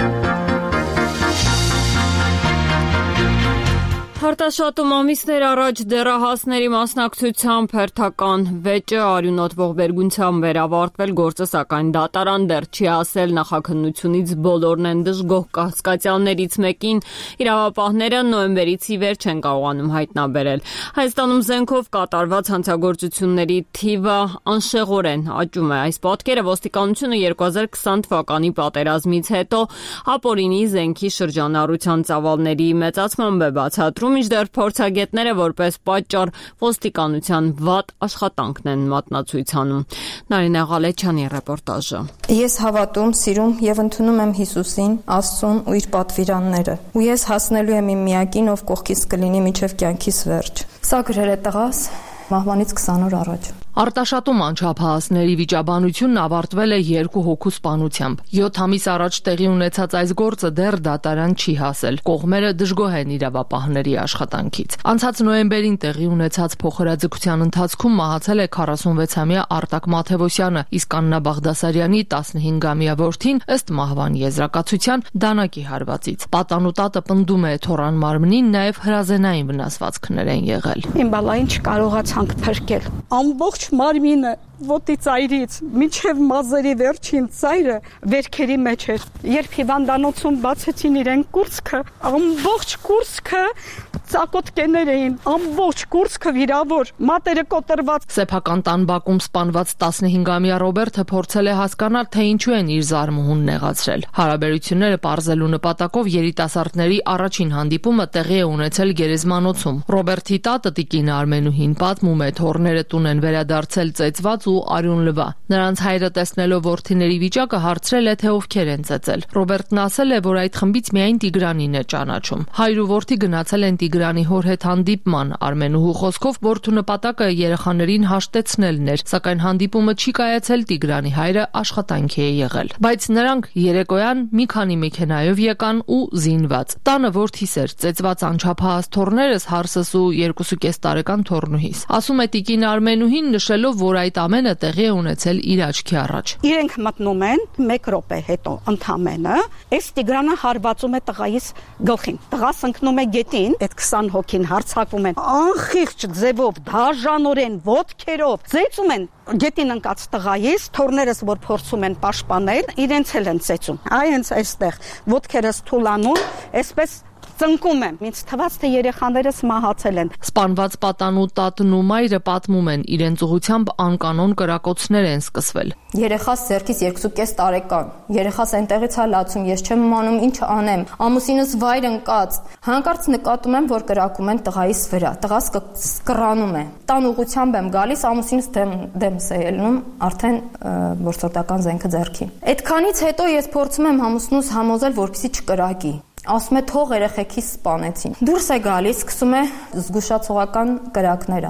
Արտաշատում ամիսներ առաջ դեռահասների մասնակցությամբ հերթական վեճը արյունոտ ողբերգությամբ վերավարտվել գործը սակայն դատարան դեռ չի ասել նախաքննությունից բոլորն են դժգոհ կասկածյալներից մեկին իրավապահները նոյեմբերից ի վեր չեն կարողանում հայտնաբերել Հայաստանում զենքով կատարված հանցագործությունների թիվը անշեղորեն աճում է այս պատկերը ոստիկանությունը 2020 թվականի պատերազմից հետո ապօրինի զենքի շրջանառության ծավալների մեծացմամբ է բացատրում Մինչդեռ փորձագետները որպես պատճառ ոստիկանության վատ աշխատանքն են մատնացույց անում։ Նարինե Ղալեչյանի ռեպորտաժը։ Ես հավատում, սիրում եւ ընդունում եմ Հիսուսին, Աստծուն ու իր պատվիրանները։ Ու ես հասնելու եմ իմ միակին, ով կողքից կլինի մինչև կյանքիս վերջ։ Սա գրել է տղաս մահվանից 20 օր առաջ։ Արտաշատում անչափահասների վիճաբանությունն ավարտվել է 2 հոգու սպանությամբ։ 7 ամիս առաջ տեղի ունեցած այս գործը դեռ դատարան չի հասել։ Կողմերը դժգոհ են իրավապահների աշխատանքից։ Անցած նոյեմբերին տեղի ունեցած փոխհրաձգության ընթացքում մահացել է 46-ամյա Արտակ Մաթևոսյանը, իսկ Աննա Բաղդասարյանի 15-ամյա որդին ըստ մահվան եզրակացության դանակի հարվածից։ Պատանուտատը պնդում է թորան մարմնին նաև հրազենային վնասվածքներ են եղել։ Իմ բալային չկարողացանք փրկել։ Ամբողջ մարմինը ոտի ծայրից մինչև մազերի վերջին ծայրը վերքերի մեջ էր։ Երբ հիվանդանոցում բացեցին իրեն կուրծքը, ամբողջ կուրծքը ծակոտկեներ էին, ամբողջ կուրծքը վիրավոր, մատերը կոտրված։ Սեփական տան բակում սպանված 15-ամյա Ռոբերտը փորձել է հասկանալ, թե ինչու են իր զարմուհուն նեղացրել։ Հարաբերությունները պարզելու նպատակով երիտասարդների առաջին հանդիպումը տեղի է ունեցել գերեզմանոցում։ Ռոբերտի տատը տիկին Արմենուհին պատմում է, թոռները տուն են վերադարձել ծեծված ու արյուն լվա։ Նրանց հայրը տեսնելով որդիների վիճակը հարցրել է, թե ովքեր են ծեծել։ Ռոբերտն ասել է, որ այդ խմբից միայն Տիգրանին է ճանաչում։ Հայր ու որդի գնացել են Տիգրանի հոր հետ հանդիպման։ Արմենուհու խոսքով որդու նպատակը երեխաներին հաշտեցնելն էր, սակայն հանդիպումը չի կայացել, Տիգրանի հայրը աշխատանքի է եղել։ Բայց նրանք երեկոյան մի քանի մեքենայով եկան ու զինված։ Տանը որդիս էր, ծեծված անչափահաս թոռներս հարսս ու 2.5 տարեկան թոռնուհիս։ Ասում է տիկին Արմենուհին, նշելով, որ այդ ամենը տեղի է ունեցել իր աչքի առաջ։ Իրենք մտնում են 1 րոպե հետո ընդամենը, այս Տիգրանը հարվածում է տղայիս գլխին։ Տղաս ընկնում է գետին, այդ 20 հոգին հարձակվում են անխիղճ ձևով, դաժանորեն, ոտքերով, ծեծում են գետին ընկած տղայիս, թոռներս որ փորձում են պաշտպանել, իրենց էլ են ծեծում։ Այնց այստեղ ոտքերս թուլանում, այսպես ծնկում եմ։ Ինձ թվաց, թե երեխաներս մահացել են։ Սպանված պատանու տատն ու մայրը պատմում են, իրենց ուղությամբ անկանոն կրակոցներ են սկսվել։ Երեխաս ձեռքից 2.5 տարեկան։ Երեխաս այնտեղից է լացում, ես չեմ իմանում ինչ անեմ։ Ամուսինս վայր ընկած։ Հանկարծ նկատում եմ, որ կրակում են տղայիս վրա։ Տղաս կռանում է։ Տան ուղությամբ եմ գալիս, ամուսինս դեմս է ելնում, արդեն որսորդական զենքը ձեռքին։ Այդքանից հետո ես փորձում եմ ամուսնուս համոզել, որպեսզի չկրակի։ Ասում է թող երեխեքիս սպանեցին։ Դուրս է գալիս, սկսում է զգուշացողական կրակներ անի։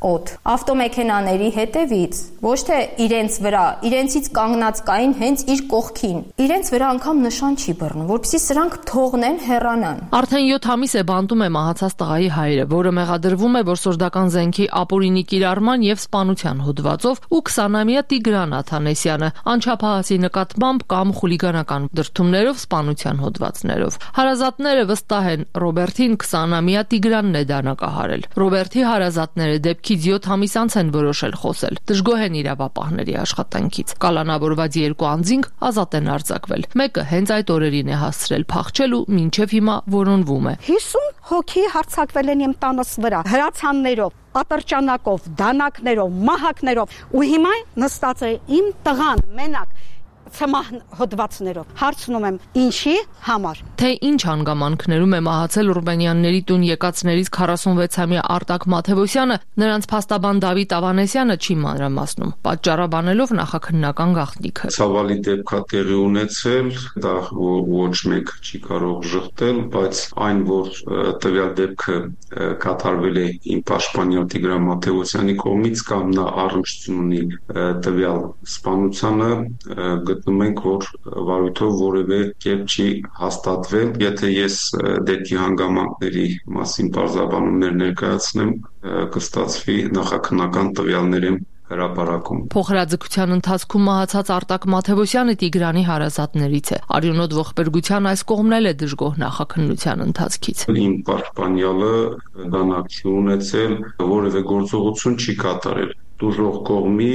օդ։ Ավտոմեքենաների հետևից, ոչ թե իրենց վրա, իրենցից կանգնած կային հենց իր կողքին։ Իրենց վրա անգամ նշան չի բռնում, որպեսզի սրանք թողնեն հեռանան։ Արդեն 7 ամիս է բանտում է մահացած տղայի հայրը, որը մեղադրվում է որսորդական զենքի ապօրինի կիրառման եւ սպանության հոդվածով ու 20-ամյա Տիգրան Աթանեսյանը անչափահասի նկատմամբ կամ խուլիգանական դրդումներով սպանության հոդվածներով։ Հարազատները վստահ են, Ռոբերտին 20-ամյա Տիգրանն է դանակահարել։ Ռոբերտի հարազատները դեպքից 7 ամիս անց են որոշել խոսել։ Դժգոհ են իրավապահների աշխատանքից։ Կալանավորված 2 անձինք ազատ են արձակվել։ Մեկը հենց այդ օրերին է հասցրել փախչել ու մինչև հիմա որոնվում է։ 50 հոգի հարձակվել են իմ տանս վրա հրացաններով, ատրճանակով, դանակներով, մահակներով ու հիմա նստած է իմ տղան մենակ ցմահ հոդվածներով։ Հարցնում եմ, ինչի համար։ Թե ինչ հանգամանքներում է մահացել Ռուբենյանների տուն եկածներից 46-ամյա Արտակ Մաթևոսյանը, նրանց փաստաբան Դավիթ Ավանեսյանը չի մանրամասնում, պատճառաբանելով նախաքննական գաղտնիքը։ Ցավալի դեպք է տեղի ունեցել, դա ոչ մեկ չի կարող ժխտել, բայց այն, որ տվյալ դեպքը կատարվել է իմ պաշտպանյալ Տիգրան Մաթևոսյանի կողմից կամ նա առնչություն ունի տվյալ սպանությանը, գտնում ենք, որ վարույթով որևէ կերպ չի հաստատվել։ Եթե ես դեպքի հանգամանքների մասին պարզաբանումներ ներկայացնեմ, կստացվի նախաքննական տվյալներում հրապարակում։ Փոխհրաձգության ընթացքում մահացած Արտակ Մաթևոսյանը Տիգրանի հարազատներից է։ Արյունոտ ողբերգության այս կողմն էլ է դժգոհ նախաքննության ընթացքից։ Իմ պաշտպանյալը դանակ չի ունեցել, որևէ գործողություն չի կատարել։ Դժգոհ կողմի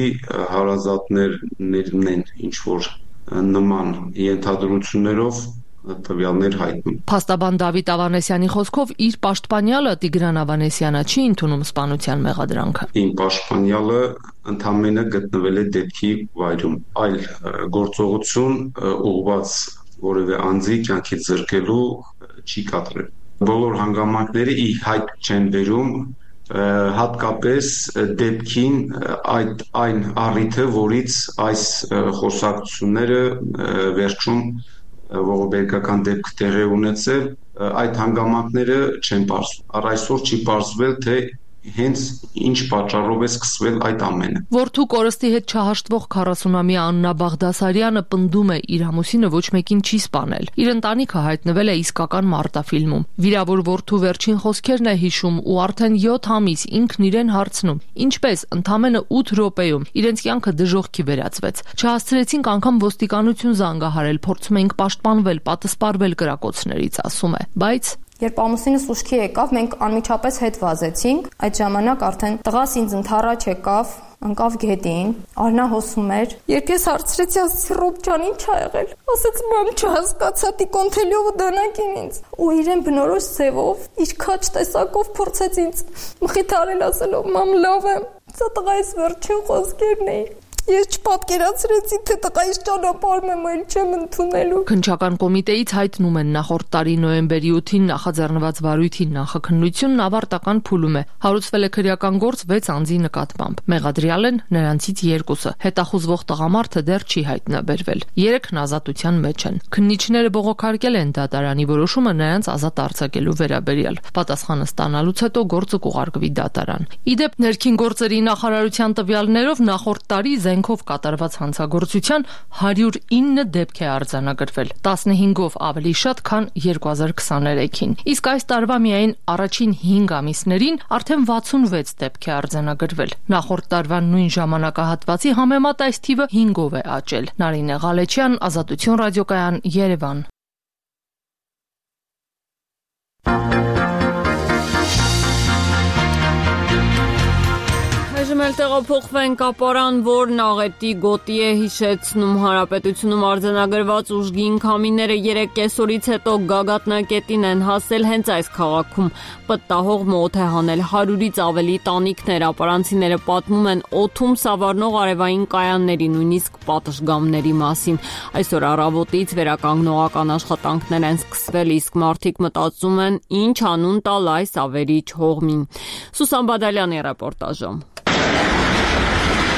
հարազատներն են ինչ որ նման ենթադրություններով տվյալներ հայտնում։ Փաստաբան Դավիթ Ավանեսյանի խոսքով իր պաշտպանյալը Տիգրան Ավանեսյանը չի ընդունում սպանության մեղադրանքը։ Իմ պաշտպանյալը ընդամենը գտնվել է դեպքի վայրում։ Այլ գործողություն ուղղված որևէ անձի կյանքից զրկելու չի կատարել։ Բոլոր հանգամանքները ի հայտ չեն բերում հատկապես դեպքին այն առիթը, որից այս խոսակցությունները վերջում ողբերգական դեպք տեղի ունեցել, այդ հանգամանքները չեն պարզվում։ Առ այսօր չի պարզվել, թե հենց ինչ պատճառով է սկսվել այդ ամենը։ Որդու կորստի հետ չհաշտվող 40-ամյա Աննա Բաղդասարյանը պնդում է, իր ամուսինը ոչ մեկին չի սպանել։ Իր ընտանիքը հայտնվել է իսկական մարտաֆիլմում։ Վիրավոր որդու վերջին խոսքերն է հիշում ու արդեն 7 ամիս ինքն իրեն հարցնում. ինչպես ընդամենը 8 րոպեում իրենց կյանքը դժոխքի վերածվեց։ Չհասցրեցինք անգամ ոստիկանություն զանգահարել, փորձում էինք պաշտպանվել, պատասպարվել կրակոցներից, ասում է։ Բայց Երբ ամուսինս ուշքի եկավ, մենք անմիջապես հետ վազեցինք։ Այդ ժամանակ արդեն տղաս ինձ ընդառաջ եկավ, ընկավ գետին, Արնա հոսում էր։ Երբ ես հարցրեցի, ասեցի Ռոբ ջան, ինչ ա եղել։ Ասաց մամ չհասկացա, Տիկոնթելյովը դանակին ինձ։ Ու իրեն բնորոշ ձևով, իր քաչ տեսակով փորձեց ինձ մխիթարել, ասելով մամ լավ եմ։ Սա տղայիս վերջին խոսքերն էին։ Ես չպատկերացրեցի, թե տղայիս ճանապարհում եմ, այլ չեմ ընդունելու։ Քննչական կոմիտեից հայտնում են նախորդ տարի նոյեմբերի 8-ին նախաձեռնված վարույթի նախաքննությունն ավարտական փուլում է։ Հարուցվել է քրեական գործ 6 անձի նկատմամբ։ Մեղադրյալ են նրանցից 2-ը։ Հետախուզվող տղամարդը դեռ չի հայտնաբերվել։ 3-ն ազատության մեջ են։ Քննիչները բողոքարկել են դատարանի որոշումը նրանց ազատ արձակելու վերաբերյալ։ Պատասխանը ստանալուց հետո գործը կուղարկվի դատարան։ Իդեպ ներքին գործերի նախարարության տվյալներով նախորդ տարի զենքով կատարված հանցագործության 109 դեպք է արձանագրվել, 15-ով ավելի շատ, քան 2023-ին։ Իսկ այս տարվա միայն առաջին 5 ամիսներին արդեն 66 դեպք է արձանագրվել։ Նախորդ տարվա նույն ժամանակահատվածի համեմատ այս թիվը 5-ով է աճել։ Նարինե Ղալեչյան, Ազատություն ռադիոկայան, Երևան։ Տեղափոխվենք ապարան, որն աղետի գոտի է հիշեցնում Հանրապետությունում արձանագրված ուժգին քամիները 3 կեսօրից հետո գագաթնակետին են հասել հենց այս քաղաքում։ Պտտահող մոտ է հանել 100-ից ավելի տանիքներ, ապարանցիները պատմում են օդում սավառնող արևային կայանների, նույնիսկ պատշգամբների մասին։ Այսօր առավոտից վերականգնողական աշխատանքներ են սկսվել, իսկ մարդիկ մտածում են ինչ անուն տալ այս ավերիչ հողմին։ Սուսան Բադալյանի ռեպորտաժը։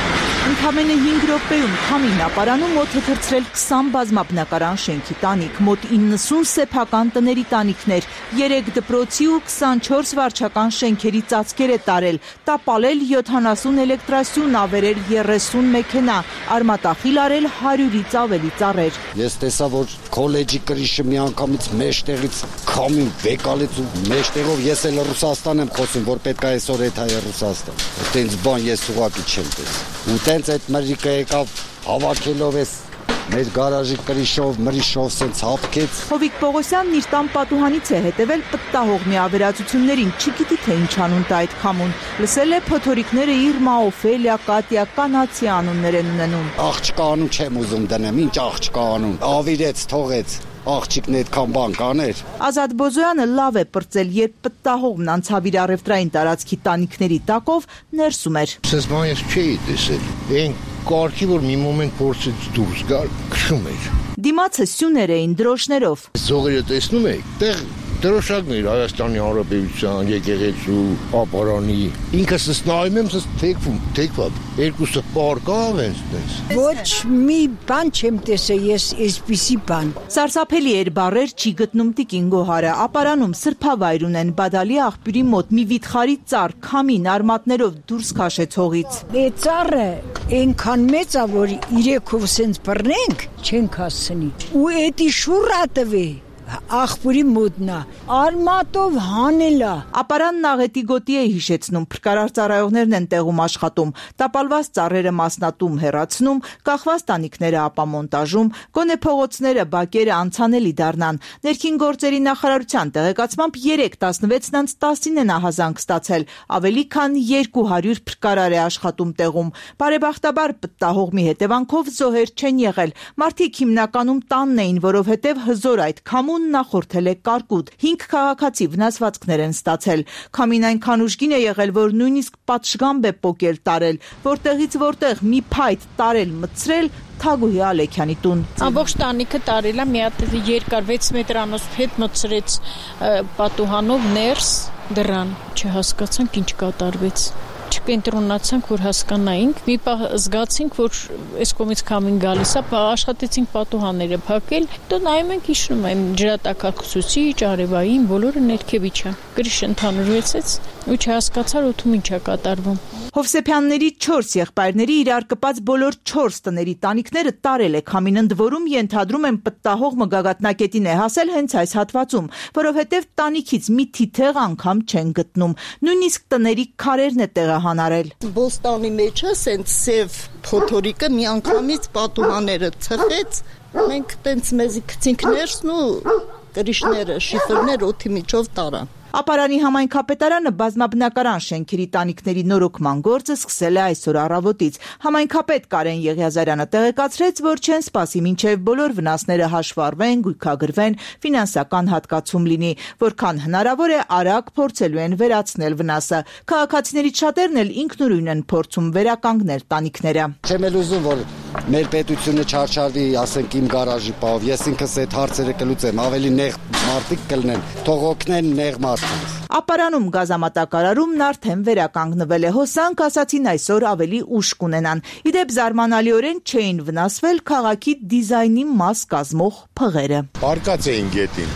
Ընդամենը 5 րոպեում քամին ապարանում օդը թռցրել 20 բազմաբնակարան շենքի տանիք, մոտ 90 սեփական տների տանիքներ, 3 դպրոցի ու 24 վարչական շենքերի ծածկեր է տարել, տապալել 70 էլեկտրասյուն, ավերել 30 մեքենա, արմատախիլ արել 100-ից ավելի ծառեր։ Ես տեսա, որ քոլեջի կրիշը միանգամից մեջտեղից քամին վեկալեց ու մեջտեղով ես էլ Ռուսաստան եմ խոսում, որ պետք է այսօր այդ հայ Ռուսաստան։ Այդտենց բան ես ուղղակի չեմ տեսել։ Ու տենց այդ մրիկը եկավ հավաքելով էս մեր գարաժի կրիշով, մրիշով սենց հապկեց։ Հովիկ Պողոսյանն իր տան պատուհանից է հետևել պտտահողմի ավերածություններին, չգիտի թե ինչ անուն տա այդ քամուն։ Լսել է փոթորիկները Իրմա, Օֆելիա, Կատյա, կանացի անուններ են ունենում։ Աղջկա անուն չեմ ուզում դնեմ, ինչ աղջկա անուն։ Ավիրեց, թողեց։ Աղջիկն այդքան բան կաներ։ Ազատ Բոզոյանը լավ է պրծել, երբ պտտահողմն անցավ իր առևտրային տարածքի տանիքների տակով, ներսում էր։ Սենց բան ես չէի տեսել։ Այն կարգի, որ մի մոմենտ փորձեց դուրս գալ, քշում էր։ Դիմացը սյուներ էին դրոշներով։ Զողերը տեսնում եք, տեղ դրոշակն էր Հայաստանի Հանրապետության եկեղեցու ապարանի։ Ինքս նայում եմ, թեքվա, երկուսը պարկավ այնպես։ Ոչ մի բան չեմ տեսել ես այսպիսի բան։ Սարսափելի էր բառեր չի գտնում Տիկին Գոհարը, ապարանում սրբավայր ունեն Բադալի աղբյուրի մոտ մի վիթխարի ծառ քամին արմատներով դուրս քաշեց հողից։ Այդ ծառը այնքան մեծ է, որ իրեքով սենց բռնենք չենք հասցնի։ Ու էդի շուռա տվի աղբուրի մոտնա, արմատով հանելա։ Ապարանն աղետի գոտի է հիշեցնում, փրկարար ծառայողներն են տեղում աշխատում, տապալված ծառերը մասնատում հեռացնում, կախված տանիքները ապամոնտաժում, գոնե փողոցները, բակերը անցանելի դառնան։ Ներքին գործերի նախարարության տեղեկացմամբ 3-16-10-ին են ահազանգ ստացել, ավելի քան 200 փրկարար է աշխատում տեղում։ Բարեբախտաբար պտտահողմի հետևանքով զոհեր չեն եղել։ Մարդիկ հիմնականում տանն էին, որովհետև հզոր այդ քամուն նախորդել է կարկուտ, 5 քաղաքացի վնասվածքներ են ստացել։ Քամին այնքան ուժգին է եղել, որ նույնիսկ պատշգամբ է պոկել տարել, որտեղից որտեղ մի փայտ տարել մտցրել Թագուհի Ալեքյանի տուն։ Ամբողջ տանիքը տարել է, մի հատ երկար 6 մետրանոց հետ մտցրեց պատուհանով ներս դրան, չհասկացանք ինչ կատարվեց։ Չկենտրոնացանք, որ հասկանայինք, մի պահ զգացինք, որ այս կողմից քամին գալիս է, աշխատեցինք պատուհանները փակել, դե նայում ենք իջնում են ջրատակացուցիչ, արևային, բոլորը ներքևի չան։ Գրիշը ընդհանրվեցեց ու չհասկացար օդում ինչ է կատարվում։ Հովսեփյանների 4 եղբայրների իրար կպած բոլոր 4 տների տանիքները տարել է քամին, ընդ որում ենթադրում են պտտահողմը գագաթնակետին է հասել հենց այս հատվածում, որովհետև տանիքից մի թիթեղ անգամ չեն գտնում, նույնիսկ տների քարերն է տեղահանարել։ Բոստանի մեջը սենց սև փոթորիկը մի անգամից պատուհանները ցխեց, մենք տենց մեզի գցինք ներսն ու կրիշները, շիֆրներ օդի միջով տարան։ Ապարանի համայնքապետարանը բազմաբնակարան շենքերի տանիքների նորոգման գործը սկսել է այսօր առավոտից։ Համայնքապետ Կարեն Եղիազարյանը տեղեկացրեց, որ չեն սպասի մինչև բոլոր վնասները հաշվառվեն, գույքագրվեն, ֆինանսական հատկացում լինի, որքան հնարավոր է արագ փորձելու են վերացնել վնասը։ Քաղաքացիներից շատերն էլ ինքնուրույն են փորձում վերականգնել տանիքները։ Չեմ էլ ուզում, որ մեր պետությունը չարչարվի, ասենք իմ գարաժի պահով, ես ինքս այդ հարցերը կլուծեմ, ավելի նեղ մարդիկ կլինեն, թող օգնեն նեղ մարդկանց։ Ապարանում գազամատակարարումն արդեն վերականգնվել է, հոսանք ասացին այսօր ավելի ուժ կունենան։ Իդեպ զարմանալիորեն չէին վնասվել քաղաքի դիզայնի մաս կազմող փղերը։ Պարկած էին գետին։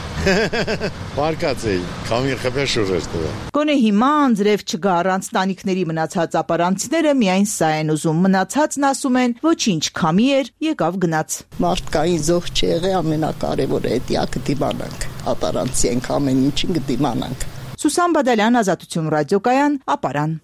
Պարկած էին, քամին խփեշուր էր տվել։ Գոնե հիմա անձրև չգա, առանց տանիքների մնացած ապարանցիները միայն սա են ուզում, մնացածն ասում են ոչինչ, քամի էր, եկավ գնաց։ Մարդկային զոհ չեղե, ամենակարևորը էդիա կդիմանանք, ապարանցի ենք, ամեն ինչին կդիմանանք։ Սուսան Բադալյան, Ազատություն ռադիոկայան, Ապարան։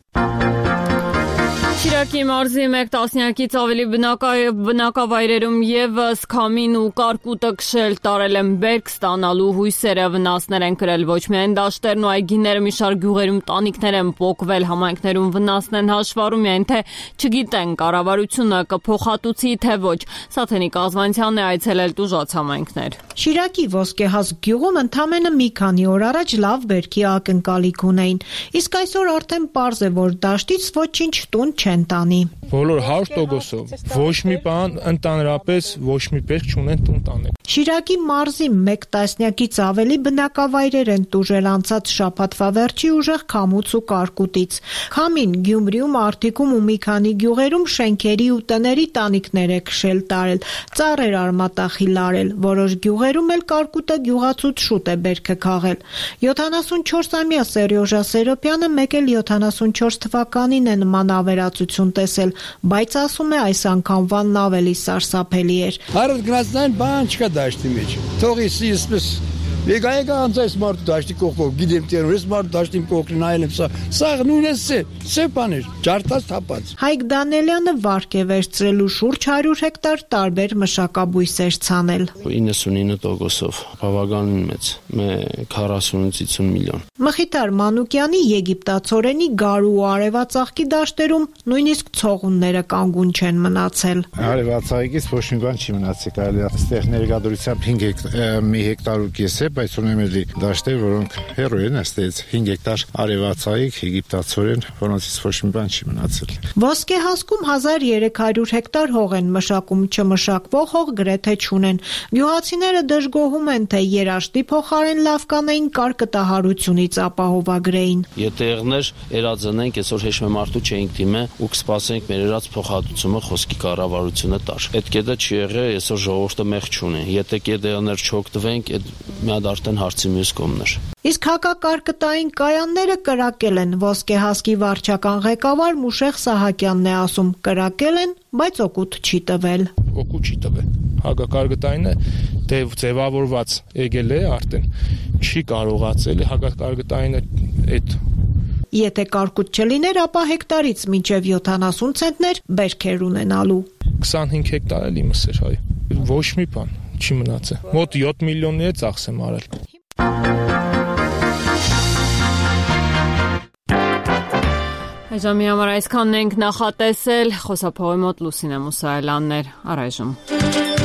Շիրակի մարզի 1 տասնյակից ավելի բնակավայրերում եւս քամին ու կարկուտը քշել տարել են բերք ստանալու հույսերը, վնասներ են կրել ոչ միայն դաշտերն ու այգիները, մի շարք գյուղերում տանիքներ են պոկվել, համայնքներում վնասն են հաշվառում, միայն թե չգիտեն կառավարությունը կփոխհատուցի թե ոչ։ Սաթենիկ Ազվանցյանն է այցելել տուժած համայնքներ։ Շիրակի Ոսկեհազ գյուղում ընդամենը մի քանի օր առաջ լավ բերքի ակնկալիք ունեին, իսկ այսօր արդեն պարզ է, որ դաշտից ոչինչ տուն չեն տանի։ բոլոր 100%-ով ոչ մի բան ընդհանրապես ոչ մի պետք չունեն տուն տանել։ Շիրակի մարզի 1 տասնյակից ավելի բնակավայրեր են տուժել անցած շաբաթվա վերջի ուժեղ քամուց ու կարկուտից։ Քամին Գյումրիում, Արտիկում ու մի քանի գյուղերում շենքերի ու տների տանիքներ է քշել տարել, ծառեր արմատախիլ արել, որոշ գյուղերում էլ կարկուտը գյուղացուց շուտ է բերքը քաղել։ 74-ամյա Սերյոժա Սերոպյանը մեկ էլ 74 թվականին է նման ավերածություն տեսել, բայց ասում է այս անգամվան ավելի սարսափելի էր։ Հարդ գնացնային բան չկա դաշտի մեջ։ Թող իսպես Եկա անցայս մարդու դաշտի կողքով, գիտեմ տերոր, ես մարդու դաշտին կողքին այլ եմ սա նույնս սե բաներ, ջարդած թափած։ Հայկ Դանելյանը վարկ է վերցրել ու շուրջ 100 հեկտար տարբեր մշակաբույսեր ցանել։ 99%-ով, բավականին մեծ, 40-50 միլիոն։ Մխիթար Մանուկյանի եգիպտացորենի Գարու ու Արևածաղկի դաշտերում նույնիսկ ցողունները կանգուն չեն մնացել։ Արևածաղկից ոչ մի բան չի մնացել, կարելի է այստեղ ներկայությամբ 1 հեկտար ու կես է, բայց ունեմ էլի դաշտեր, որոնք հեռու են այստեղից 5 հեկտար արևածաղիկ, եգիպտացորեն, որոնցից ոչ մի բան չի մնացել։ Ոսկե հասկում 1300 հեկտար հող են մշակում, չմշակվող հող գրեթե չունեն։ Գյուղացիները դժգոհում են, թե երաշտի փոխարեն լավ կանեին կարկտահարությունից ապահովագրեին։ Ետեղներ երազանենք, այսօր հեշտ մարդու չենք դիմե ու կսպասենք մեր երած փոխհատուցումը խոսքի կառավարությունը տար։ Այդ կետը չի եղել, այսօր ժողովուրդը մեղ չունի։ Եթե կետերներ չօգտվենք, այդ արդեն հարցի մյուս կողմն էր։ Իսկ հակակարկտային կայանները կրակել են, Ոսկե հասկի վարչական ղեկավար Մուշեղ Սահակյանն է ասում, կրակել են, բայց օգուտ չի տվել։ Օգուտ չի տվել։ Հակակարկտայինը ձևավորված եկել է արդեն, չի կարողացել հակակարկտայինը այդ Եթե կարկուտ չլիներ, ապա հեկտարից մինչև 70 ցենտներ բերք էր ունենալու։ 25 հեկտար էլ իմս էր, հայ։ Ոչ մի բան չի մնացել։ Մոտ 7 միլիոնի է ծախս եմ արել։ Այժմի համար այսքանն ենք նախատեսել, խոսափողի մոտ Լուսինե Մուսայելյանն էր, առայժմ։